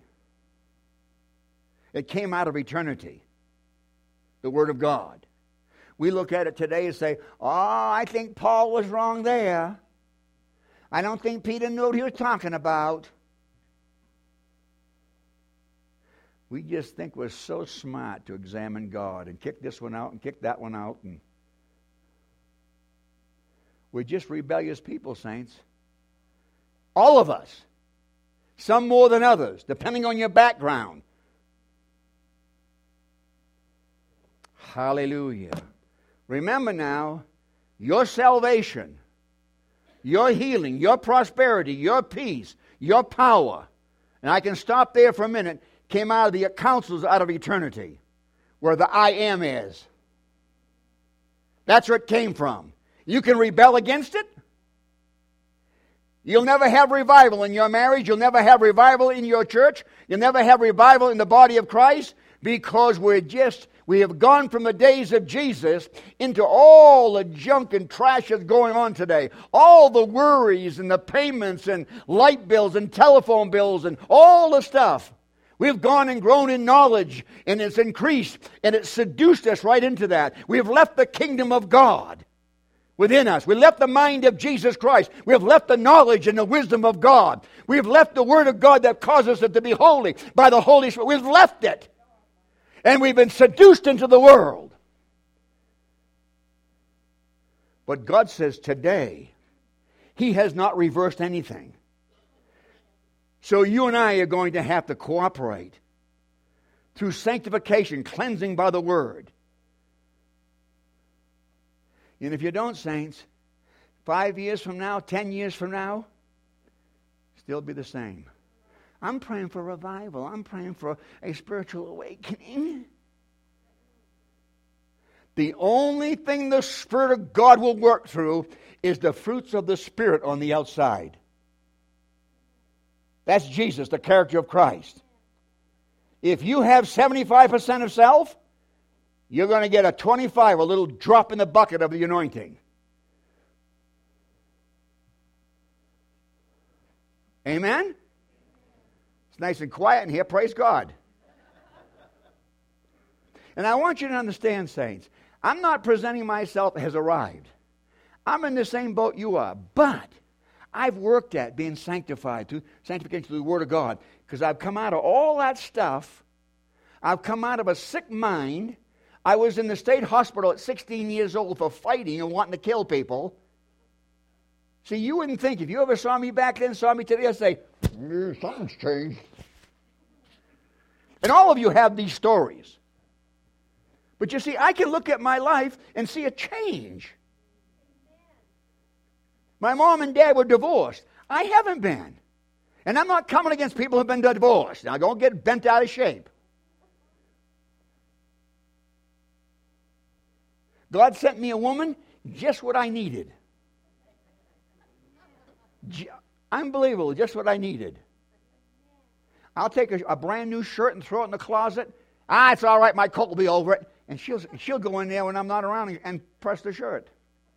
A: It came out of eternity. The word of God. We look at it today and say, oh, I think Paul was wrong there. I don't think Peter knew what he was talking about. We just think we're so smart to examine God and kick this one out and kick that one out. And we're just rebellious people, saints. All of us. Some more than others, depending on your background. Hallelujah. Remember now, your salvation, your healing, your prosperity, your peace, your power, and I can stop there for a minute, came out of the counsels out of eternity, where the I am is. That's where it came from. You can rebel against it. You'll never have revival in your marriage. You'll never have revival in your church. You'll never have revival in the body of Christ, because we're just, we have gone from the days of Jesus into all the junk and trash that's going on today. All the worries and the payments and light bills and telephone bills and all the stuff. We've gone and grown in knowledge, and it's increased, and it's seduced us right into that. We've left the kingdom of God within us. We left the mind of Jesus Christ. We have left the knowledge and the wisdom of God. We have left the Word of God that causes us to be holy by the Holy Spirit. We've left it. And we've been seduced into the world. But God says today, He has not reversed anything. So you and I are going to have to cooperate through sanctification, cleansing by the Word. And if you don't, saints, five years from now, ten years from now, still be the same. I'm praying for revival. I'm praying for a spiritual awakening. The only thing the Spirit of God will work through is the fruits of the Spirit on the outside. That's Jesus, the character of Christ. If you have seventy-five percent of self, you're going to get a twenty-five, a little drop in the bucket of the anointing. Amen? It's nice and quiet in here. Praise God. And I want you to understand, saints, I'm not presenting myself as arrived. I'm in the same boat you are. But I've worked at being sanctified through sanctification through the Word of God, because I've come out of all that stuff. I've come out of a sick mind. I was in the state hospital at sixteen years old for fighting and wanting to kill people. See, you wouldn't think, if you ever saw me back then, saw me today, I'd say, mm, something's changed. And all of you have these stories. But you see, I can look at my life and see a change. My mom and dad were divorced. I haven't been. And I'm not coming against people who've been divorced. Now, don't get bent out of shape. God sent me a woman, just what I needed. Unbelievable, just what I needed. I'll take a, a brand new shirt and throw it in the closet. Ah, it's all right, my coat will be over it. And she'll, she'll go in there when I'm not around and, and press the shirt.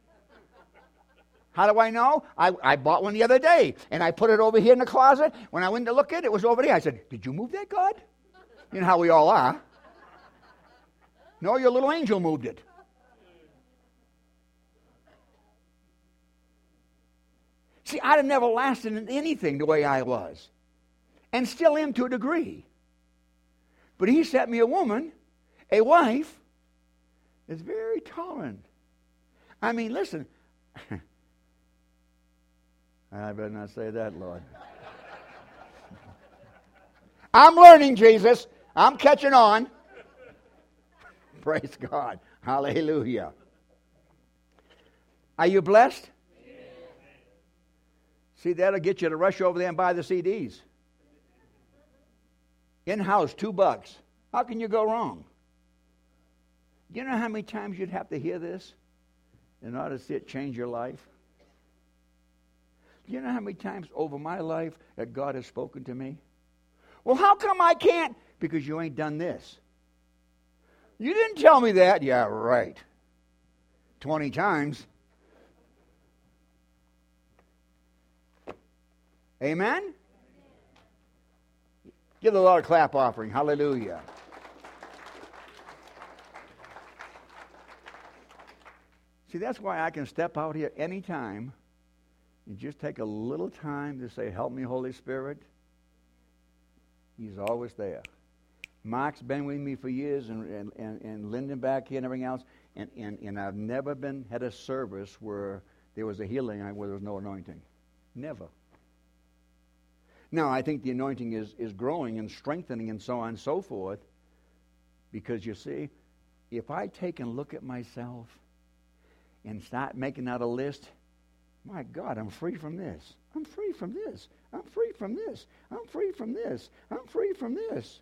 A: How do I know? I, I bought one the other day, and I put it over here in the closet. When I went to look at it, it was over there. I said, did you move that, God? You know how we all are. No, your little angel moved it. See, I'd have never lasted in anything the way I was. And still am to a degree. But He sent me a woman, a wife, that's very tolerant. I mean, listen. I better not say that, Lord. I'm learning, Jesus. I'm catching on. Praise God. Hallelujah. Are you blessed? See, that'll get you to rush over there and buy the C Ds. In-house, two bucks. How can you go wrong? Do you know how many times you'd have to hear this in order to see it change your life? Do you know how many times over my life that God has spoken to me? Well, how come I can't? Because you ain't done this. You didn't tell me that. Yeah, right. Twenty times. Amen? Give the Lord a clap offering. Hallelujah. See, that's why I can step out here anytime and just take a little time to say, help me, Holy Spirit. He's always there. Mark's been with me for years, and, and, and, and Lyndon back here and everything else, and, and, and I've never been had a service where there was a healing where there was no anointing. Never. Now, I think the anointing is, is growing and strengthening and so on and so forth, because you see, if I take and look at myself and start making out a list, my God, I'm free from this. I'm free from this. I'm free from this. I'm free from this. I'm free from this.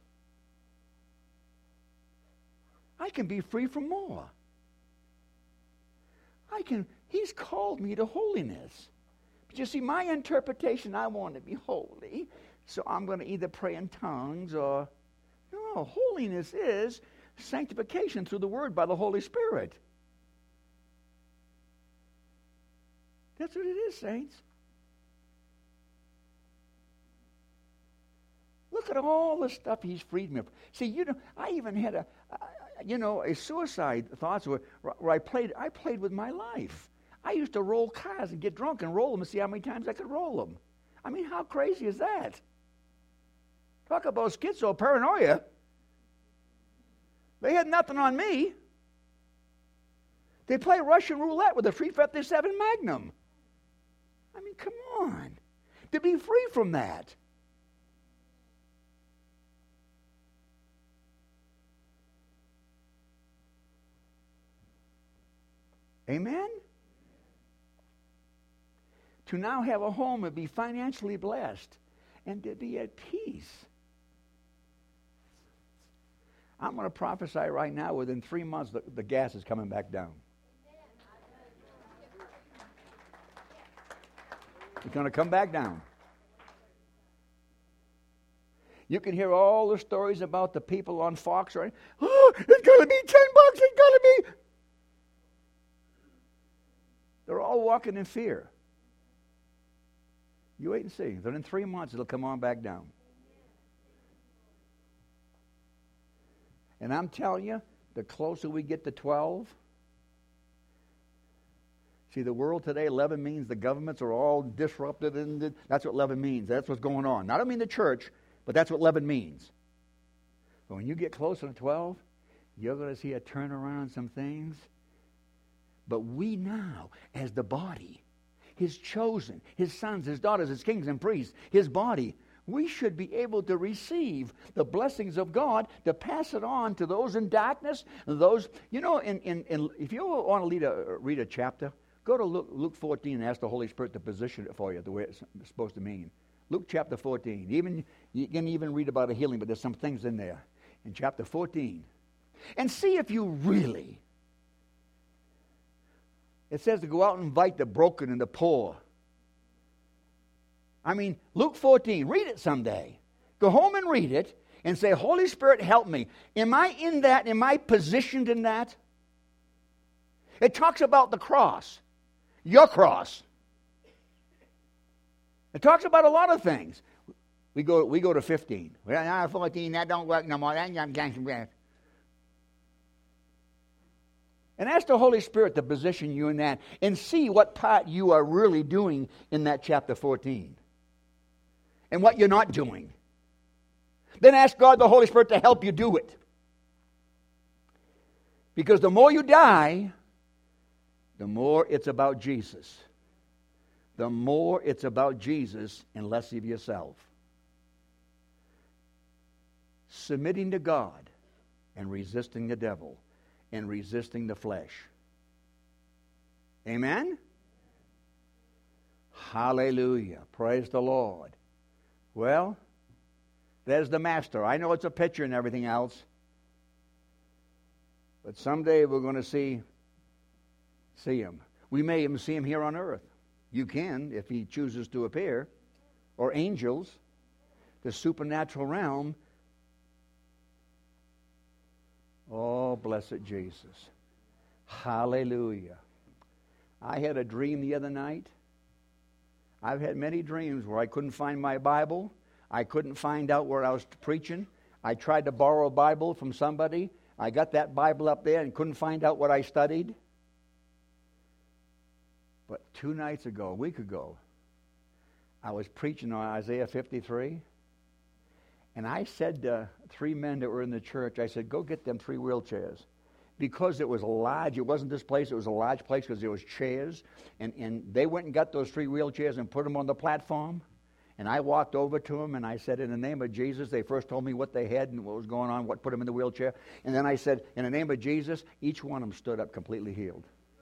A: I can be free from more. I can, He's called me to holiness. But you see, my interpretation, I want to be holy, so I'm going to either pray in tongues or, no, holiness is sanctification through the Word by the Holy Spirit. That's what it is, saints. Look at all the stuff He's freed me of. See, you know, I even had a, a you know, a suicide thoughts where, where I played. I played with my life. I used to roll cars and get drunk and roll them and see how many times I could roll them. I mean, how crazy is that? Talk about schizo paranoia. They had nothing on me. They play Russian roulette with a three fifty-seven Magnum. I mean, come on. To be free from that. Amen? To now have a home and be financially blessed and to be at peace. I'm going to prophesy right now, within three months, the, the gas is coming back down. It's going to come back down. You can hear all the stories about the people on Fox, right? Oh, it's going to be ten bucks, it's going to be... They're all walking in fear. You wait and see. Then in three months, it'll come on back down. And I'm telling you, the closer we get to twelve, see, the world today, eleven means the governments are all disrupted, and that's what eleven means. That's what's going on. Now, I don't mean the church, but that's what eleven means. But when you get closer to twelve, you're going to see a turnaround on some things. But we now, as the body, His chosen, His sons, His daughters, His kings and priests, His body, we should be able to receive the blessings of God, to pass it on to those in darkness, those, you know, in, in, in if you want to read a, read a chapter, go to Luke, Luke fourteen and ask the Holy Spirit to position it for you the way it's supposed to mean. Luke chapter fourteen. Even you can even read about a healing, but there's some things in there. In chapter fourteen. And see if you really... It says to go out and invite the broken and the poor. I mean, Luke fourteen, read it someday. Go home and read it and say, Holy Spirit, help me. Am I in that? Am I positioned in that? It talks about the cross. Your cross. It talks about a lot of things. We go, we go to fifteen. Well, fourteen, that don't work no more. And ask the Holy Spirit to position you in that and see what part you are really doing in that chapter fourteen and what you're not doing. Then ask God, the Holy Spirit, to help you do it. Because the more you die, the more it's about Jesus. The more it's about Jesus and less of yourself. Submitting to God and resisting the devil. And resisting the flesh. Amen? Hallelujah. Praise the Lord. Well, there's the master. I know it's a picture and everything else. But someday we're going to see, see Him. We may even see Him here on earth. You can, if He chooses to appear. Or angels. the supernatural realm. Oh, blessed Jesus. Hallelujah. I had a dream the other night. I've had many dreams where I couldn't find my Bible. I couldn't find out where I was preaching. I tried to borrow a Bible from somebody. I got that Bible up there and couldn't find out what I studied. But two nights ago, a week ago, I was preaching on Isaiah fifty-three. And I said to three men that were in the church, I said, go get them three wheelchairs. Because it was large, it wasn't this place, it was a large place because there was chairs. And, and they went and got those three wheelchairs and put them on the platform. And I walked over to them and I said, in the name of Jesus, they first told me what they had and what was going on, what put them in the wheelchair. And then I said, in the name of Jesus, each one of them stood up completely healed.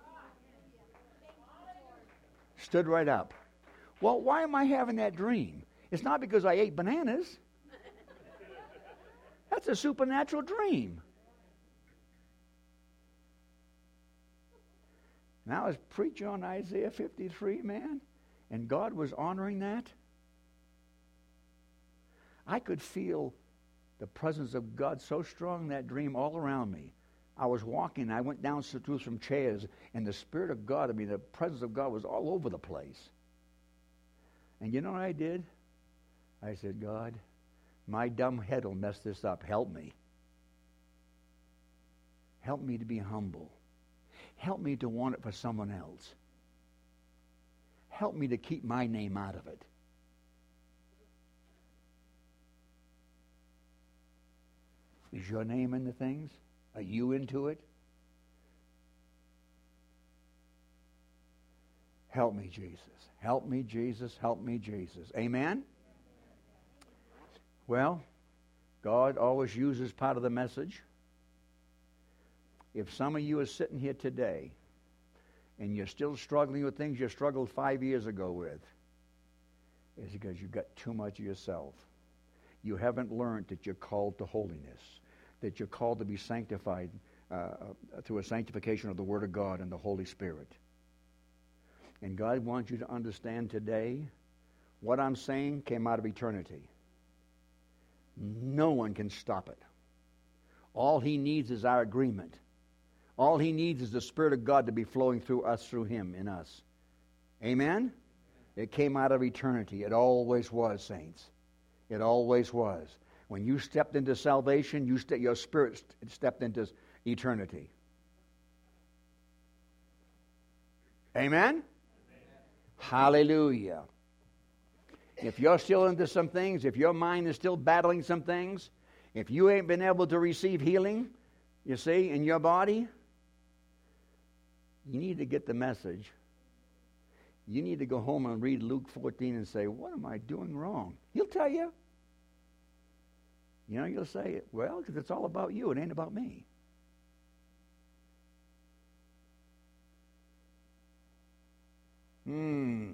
A: Stood right up. Well, why am I having that dream? It's not because I ate bananas. That's a supernatural dream. And I was preaching on Isaiah fifty-three, man, and God was honoring that. I could feel the presence of God so strong in that dream all around me. I was walking, I went down through some chairs, and the Spirit of God, I mean, the presence of God was all over the place. And you know what I did? I said, God, my dumb head will mess this up. Help me. Help me to be humble. Help me to want it for someone else. Help me to keep my name out of it. Is your name in the things? Are you into it? Help me, Jesus. Help me, Jesus. Help me, Jesus. Amen? Well, God always uses part of the message. If some of you are sitting here today and you're still struggling with things you struggled five years ago with, it's because you've got too much of yourself. You haven't learned that you're called to holiness, that you're called to be sanctified uh, through a sanctification of the Word of God and the Holy Spirit. And God wants you to understand today, what I'm saying came out of eternity. No one can stop it. All He needs is our agreement. All He needs is the Spirit of God to be flowing through us, through Him, in us. Amen? It came out of eternity. It always was, saints. It always was. When you stepped into salvation, you st- your spirit st- stepped into eternity. Amen? Amen? Hallelujah. If you're still into some things, if your mind is still battling some things, if you ain't been able to receive healing, you see, in your body, you need to get the message. You need to go home and read Luke fourteen and say, what am I doing wrong? He'll tell you. You know, you'll say, well, because it's all about you. It ain't about me. Hmm.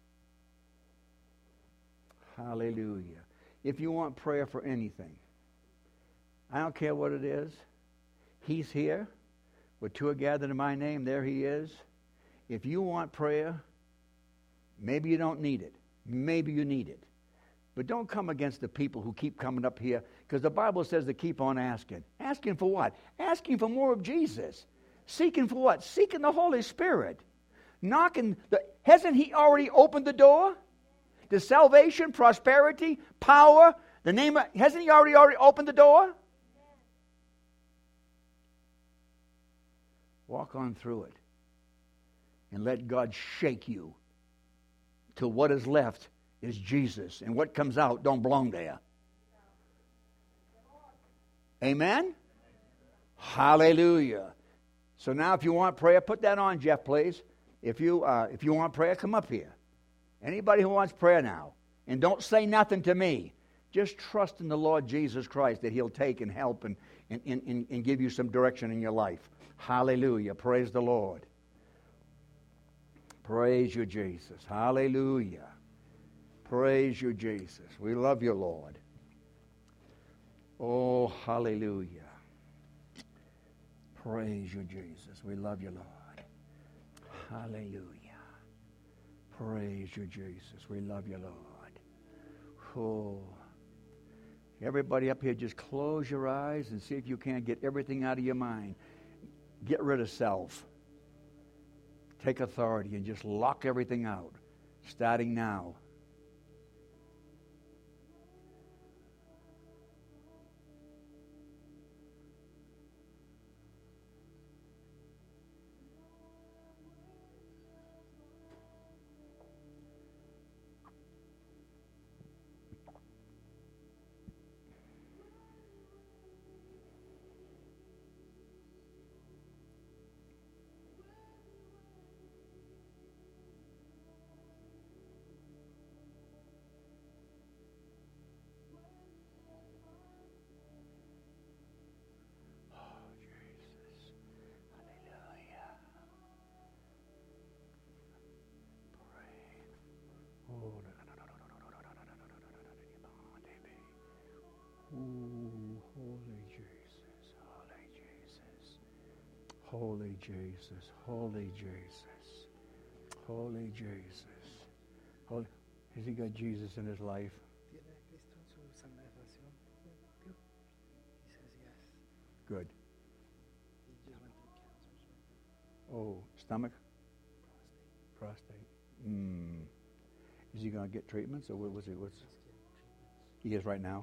A: Hallelujah. If you want prayer for anything, I don't care what it is. He's here. Where two are gathered in my name, there He is. If you want prayer, maybe you don't need it. Maybe you need it. But don't come against the people who keep coming up here, because the Bible says to keep on asking. Asking for what? Asking for more of Jesus. Seeking for what? Seeking the Holy Spirit. Knocking. The, hasn't He already opened the door? To salvation, prosperity, power, the name of, hasn't He already, already opened the door? Walk on through it. And let God shake you till what is left is Jesus. And what comes out don't belong there. Amen? Hallelujah. So now if you want prayer, put that on, Jeff, please. If you, uh, if you want prayer, come up here. Anybody who wants prayer now. And don't say nothing to me. Just trust in the Lord Jesus Christ that He'll take and help and, and, and, and give you some direction in your life. Hallelujah. Praise the Lord. Praise you, Jesus. Hallelujah. Praise you, Jesus. We love you, Lord. Oh, hallelujah. Praise you, Jesus. We love you, Lord. Hallelujah. Praise you, Jesus. We love you, Lord. Oh, Everybody up here, just close your eyes and see if you can't get everything out of your mind. Get rid of self. Take authority and just lock everything out, starting now. Holy Jesus, holy Jesus, holy Jesus. Holy. Has he got Jesus in his life?
B: ¿Tiene a Cristo en su salvación? He says yes.
A: Good.
B: He just went through cancer.
A: Oh, stomach?
B: Prostate.
A: Prostate. Mm. Is he going to get treatments, or what was it? What's
B: He's getting treatments.
A: he is right now?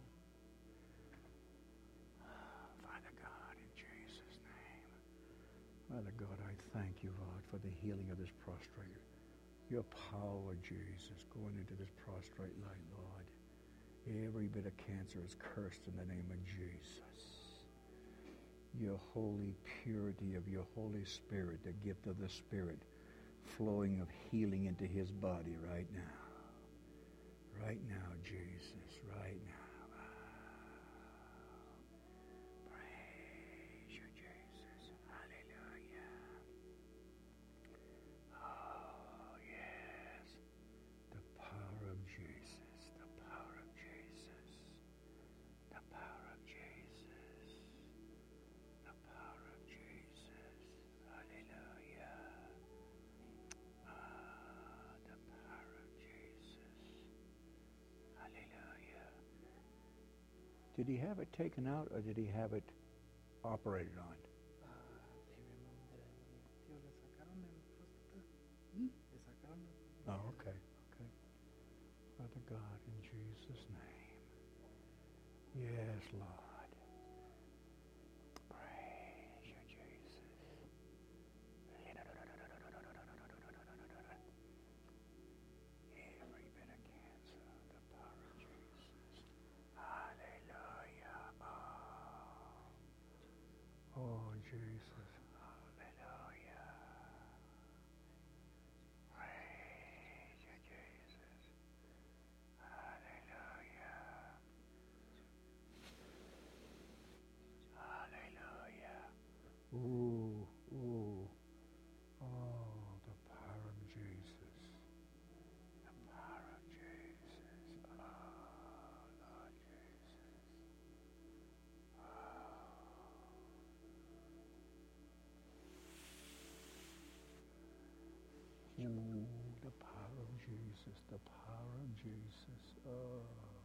A: Father God, I thank you, Lord, for the healing of this prostrate. Your power, Jesus, going into this prostrate light, Lord. Every bit of cancer is cursed in the name of Jesus. Your holy purity of your Holy Spirit, the gift of the Spirit, flowing of healing into his body right now. Right now, Jesus, right now. Did he have it taken out, or did he have it operated on?
B: Uh, they removed it. Tío, le sacaron el próstata. ¿Mm? Le sacaron el...
A: Oh, okay, okay. Father God, in Jesus' name. Yes, Lord. Praise you, Jesus. Every bit of cancer, the power of Jesus. Hallelujah. Oh, oh Jesus. Hallelujah. Praise you, Jesus. Hallelujah. Hallelujah. Ooh, ooh. Oh, the power of Jesus. The power of Jesus. Oh, Lord Jesus. Oh. Ooh, the power of Jesus. The power of Jesus. Oh.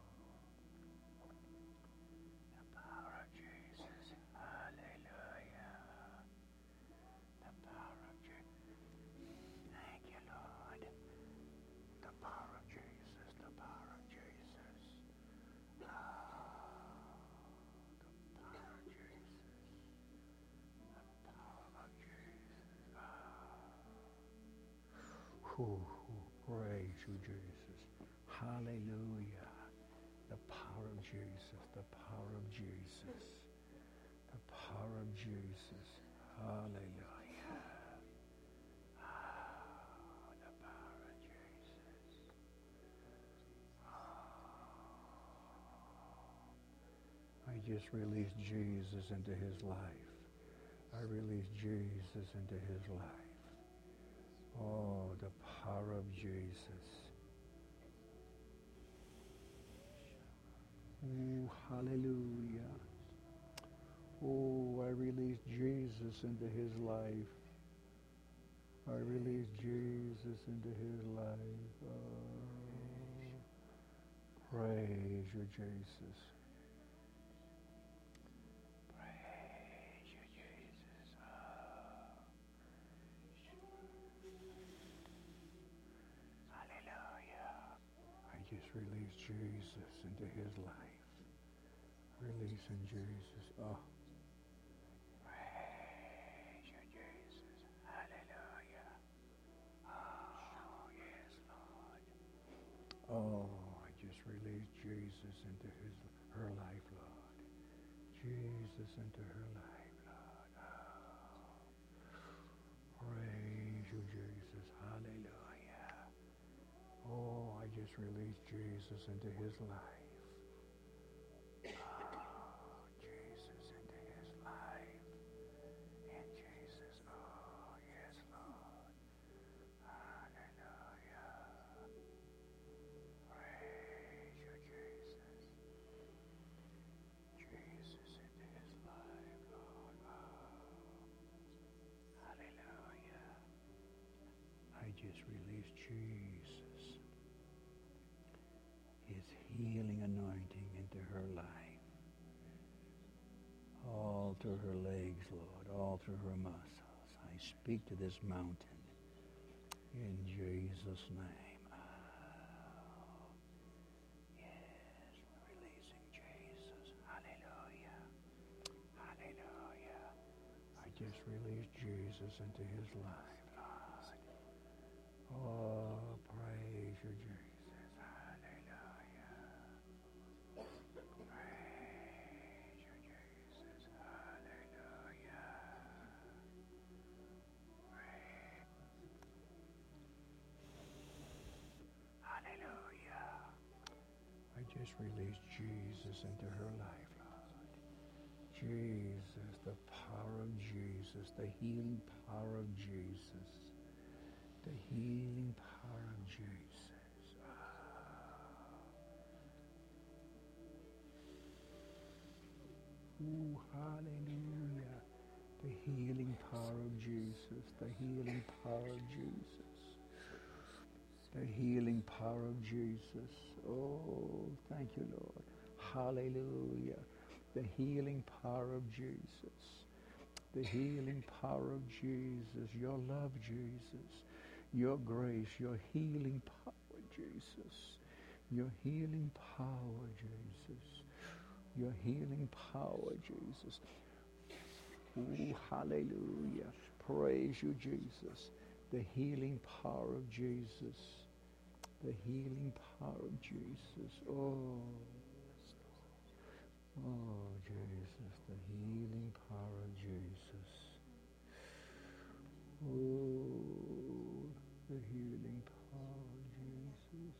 A: The power of Jesus. Hallelujah. The power of Jesus. Thank you, Lord. The power of Jesus. The power of Jesus. Oh, the power of Jesus. The power of Jesus. Oh. Ooh, ooh, praise you, Jesus. Hallelujah. The power of Jesus. The power of Jesus. The power of Jesus. Hallelujah. Oh, the power of Jesus. Oh. I just released Jesus into his life. I released Jesus into his life. Oh, the power of Jesus. Oh, hallelujah. Oh, I release Jesus into his life. I release Jesus into his life. Oh, praise you, Jesus. release Jesus into his life. Releasing Jesus. Oh. Praise you, Jesus. Hallelujah. Oh, yes, Lord. Oh, I just released Jesus into his her life, Lord. Jesus into her life, Lord. Oh. Praise you, Jesus. Hallelujah. Oh, I just released Jesus into his life. Oh, Jesus into his life. And Jesus, oh, yes, Lord. Hallelujah. Praise you, Jesus. Jesus into his life, Lord. Oh, hallelujah. I just released Jesus, his healing anointing into her life. All through her legs, Lord, all through her muscles. I speak to this mountain in Jesus' name. Oh, yes, releasing Jesus. Hallelujah. Hallelujah. I just released Jesus into his life, Lord. Oh, praise you, Jesus. Hallelujah. Praise you, Jesus. Hallelujah. Hallelujah. I just released Jesus into her life, Lord. Jesus, the power of Jesus, the healing power of Jesus, the healing power of Jesus. Ooh, hallelujah. The healing power of Jesus, the healing power of Jesus. The healing power of Jesus. Oh, thank you, Lord. Hallelujah. The healing power of Jesus. The healing power of Jesus. Your love, Jesus. Your grace, your healing power, Jesus. Your healing power, Jesus. Your healing power, Jesus. Oh, hallelujah. Praise you, Jesus. The healing power of Jesus. The healing power of Jesus. Oh, oh, Jesus. The healing power of Jesus. Oh, the healing power of Jesus.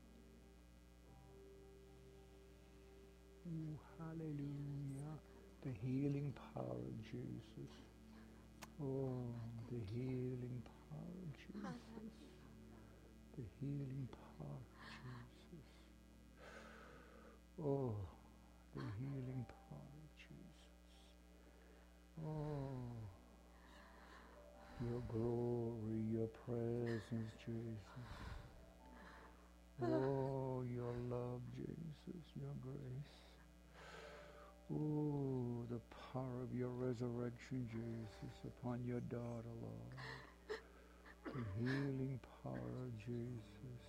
A: Oh, hallelujah. The healing power of Jesus. Oh, the healing power of Jesus. The healing power of Jesus. Oh, the healing power of Jesus. Oh, your glory, your presence, Jesus. Oh, your love, Jesus, your grace. Oh, the power of your resurrection, Jesus, upon your daughter, Lord. The healing power of Jesus.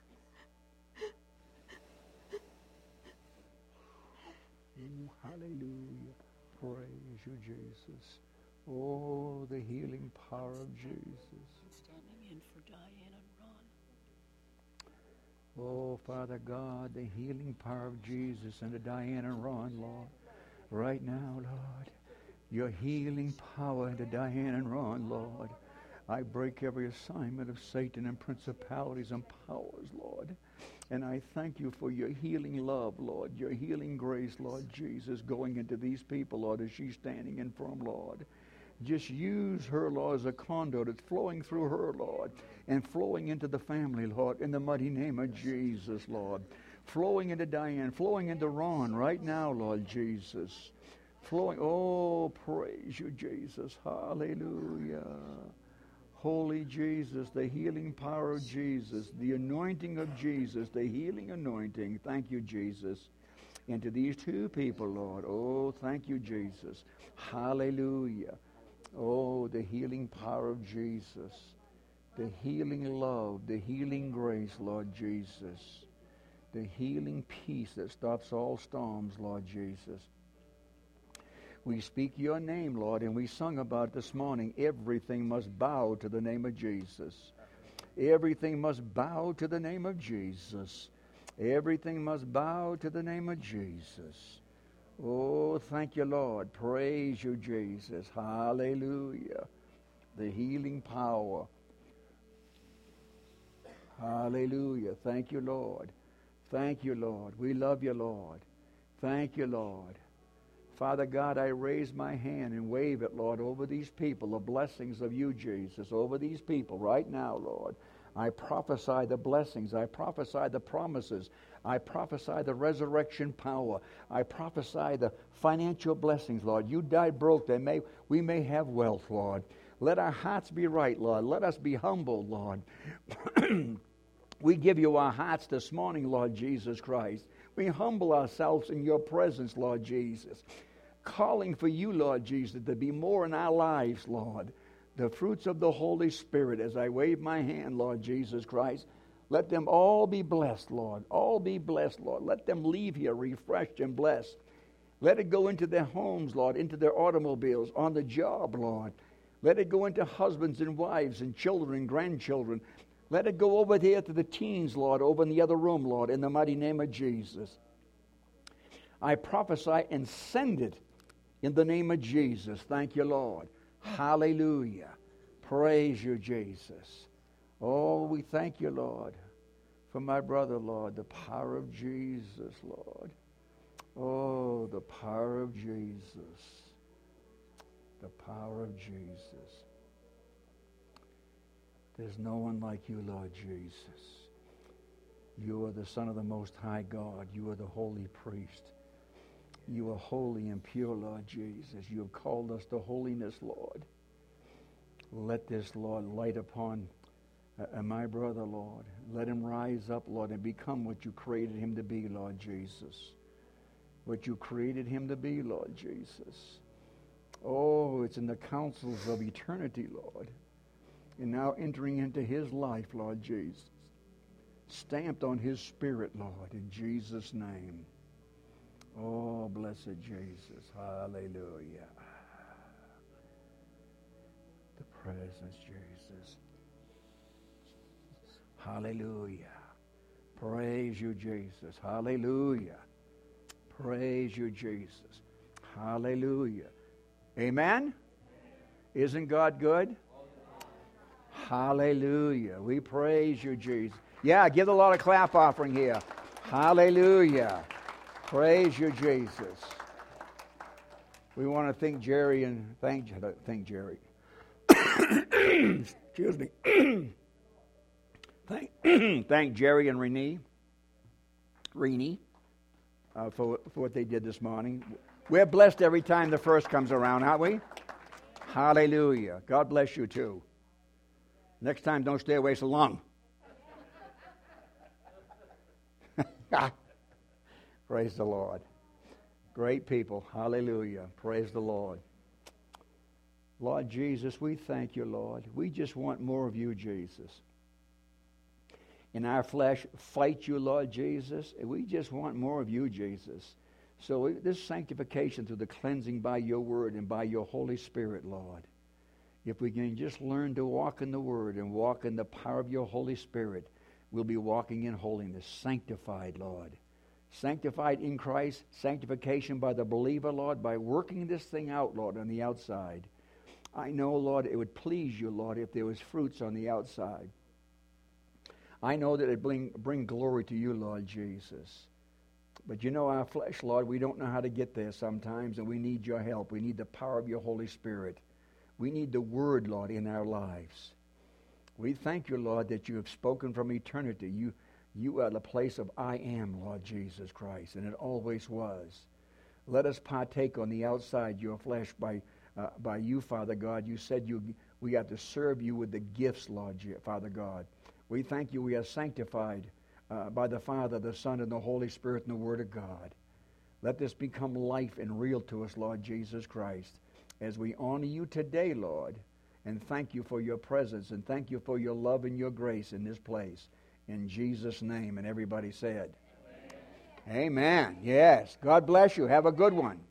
A: Oh, hallelujah. Praise you, Jesus. Oh, the healing power of Jesus.
C: Standing in for Diane and Ron.
A: Oh, Father God, the healing power of Jesus and the Diane and Ron, Lord. Right now, Lord, your healing power into Diane and Ron, Lord. I break every assignment of Satan and principalities and powers, Lord. And I thank you for your healing love, Lord, your healing grace, Lord Jesus, going into these people, Lord, as she's standing in firm, Lord. Just use her, Lord, as a conduit. It's flowing through her, Lord, and flowing into the family, Lord, in the mighty name of Jesus, Lord. Flowing into Diane, flowing into Ron right now, Lord Jesus. Flowing, oh, praise you, Jesus. Hallelujah. Holy Jesus, the healing power of Jesus, the anointing of Jesus, the healing anointing. Thank you, Jesus. And to these two people, Lord, oh, thank you, Jesus. Hallelujah. Oh, the healing power of Jesus, the healing love, the healing grace, Lord Jesus, the healing peace that stops all storms, Lord Jesus. We speak your name, Lord, and we sung about it this morning. Everything must bow to the name of Jesus. Everything must bow to the name of Jesus. Everything must bow to the name of Jesus. Oh, thank you, Lord. Praise you, Jesus. Hallelujah. The healing power. Hallelujah. Thank you, Lord. Thank you, Lord. We love you, Lord. Thank you, Lord. Father God, I raise my hand and wave it, Lord, over these people, the blessings of you, Jesus, over these people right now, Lord. I prophesy the blessings. I prophesy the promises. I prophesy the resurrection power. I prophesy the financial blessings, Lord. You died broke that may we may have wealth, Lord. Let our hearts be right, Lord. Let us be humbled, Lord. We give you our hearts this morning, Lord Jesus Christ. We humble ourselves in your presence, Lord Jesus. Calling for you, Lord Jesus, to be more in our lives, Lord. The fruits of the Holy Spirit, as I wave my hand, Lord Jesus Christ, let them all be blessed, Lord. All be blessed, Lord. Let them leave here refreshed and blessed. Let it go into their homes, Lord, into their automobiles, on the job, Lord. Let it go into husbands and wives and children and grandchildren. Let it go over there to the teens, Lord, over in the other room, Lord, in the mighty name of Jesus. I prophesy and send it in the name of Jesus. Thank you, Lord. Hallelujah. Praise you, Jesus. Oh, we thank you, Lord, for my brother, Lord, the power of Jesus, Lord. Oh, the power of Jesus. The power of Jesus. There's no one like you, Lord Jesus. You are the Son of the Most High God. You are the holy priest. You are holy and pure, Lord Jesus. You have called us to holiness, Lord. Let this, Lord, light upon uh, my brother, Lord. Let him rise up, Lord, and become what you created him to be, Lord Jesus. What you created him to be, Lord Jesus. Oh, it's in the counsels of eternity, Lord. And now entering into his life, Lord Jesus. Stamped on his spirit, Lord, in Jesus' name. Oh, blessed Jesus. Hallelujah. The presence, Jesus. Hallelujah. Praise you, Jesus. Hallelujah. Praise you, Jesus. Hallelujah. Amen? Isn't God good? Hallelujah. We praise you, Jesus. Yeah, give a lot of clap offering here. Hallelujah. Praise you, Jesus. We want to thank Jerry and thank thank Jerry. Excuse me. thank thank Jerry and Renee. Renee, uh, for for what they did this morning. We're blessed every time the first comes around, aren't we? Hallelujah. God bless you too. Next time, don't stay away so long. Praise the Lord. Great people. Hallelujah. Praise the Lord. Lord Jesus, we thank you, Lord. We just want more of you, Jesus. In our flesh, fight you, Lord Jesus. We just want more of you, Jesus. So we, this sanctification through the cleansing by your word and by your Holy Spirit, Lord. If we can just learn to walk in the word and walk in the power of your Holy Spirit, we'll be walking in holiness, sanctified, Lord. Sanctified in Christ, sanctification by the believer, Lord, by working this thing out, Lord, on the outside. I know, Lord, it would please you, Lord, if there was fruits on the outside. I know that it bring bring glory to you, Lord Jesus. But you know our flesh, Lord, we don't know how to get there sometimes, and we need your help. We need the power of your Holy Spirit. We need the word, Lord, in our lives. We thank you, Lord, that you have spoken from eternity. You You are the place of I am, Lord Jesus Christ, and it always was. Let us partake on the outside your flesh by uh, by you, Father God. You said you we got to serve you with the gifts, Lord, Father God. We thank you we are sanctified uh, by the Father, the Son, and the Holy Spirit and the Word of God. Let this become life and real to us, Lord Jesus Christ, as we honor you today, Lord, and thank you for your presence, and thank you for your love and your grace in this place. In Jesus' name, and everybody said, amen. Amen. Yes. God bless you. Have a good one.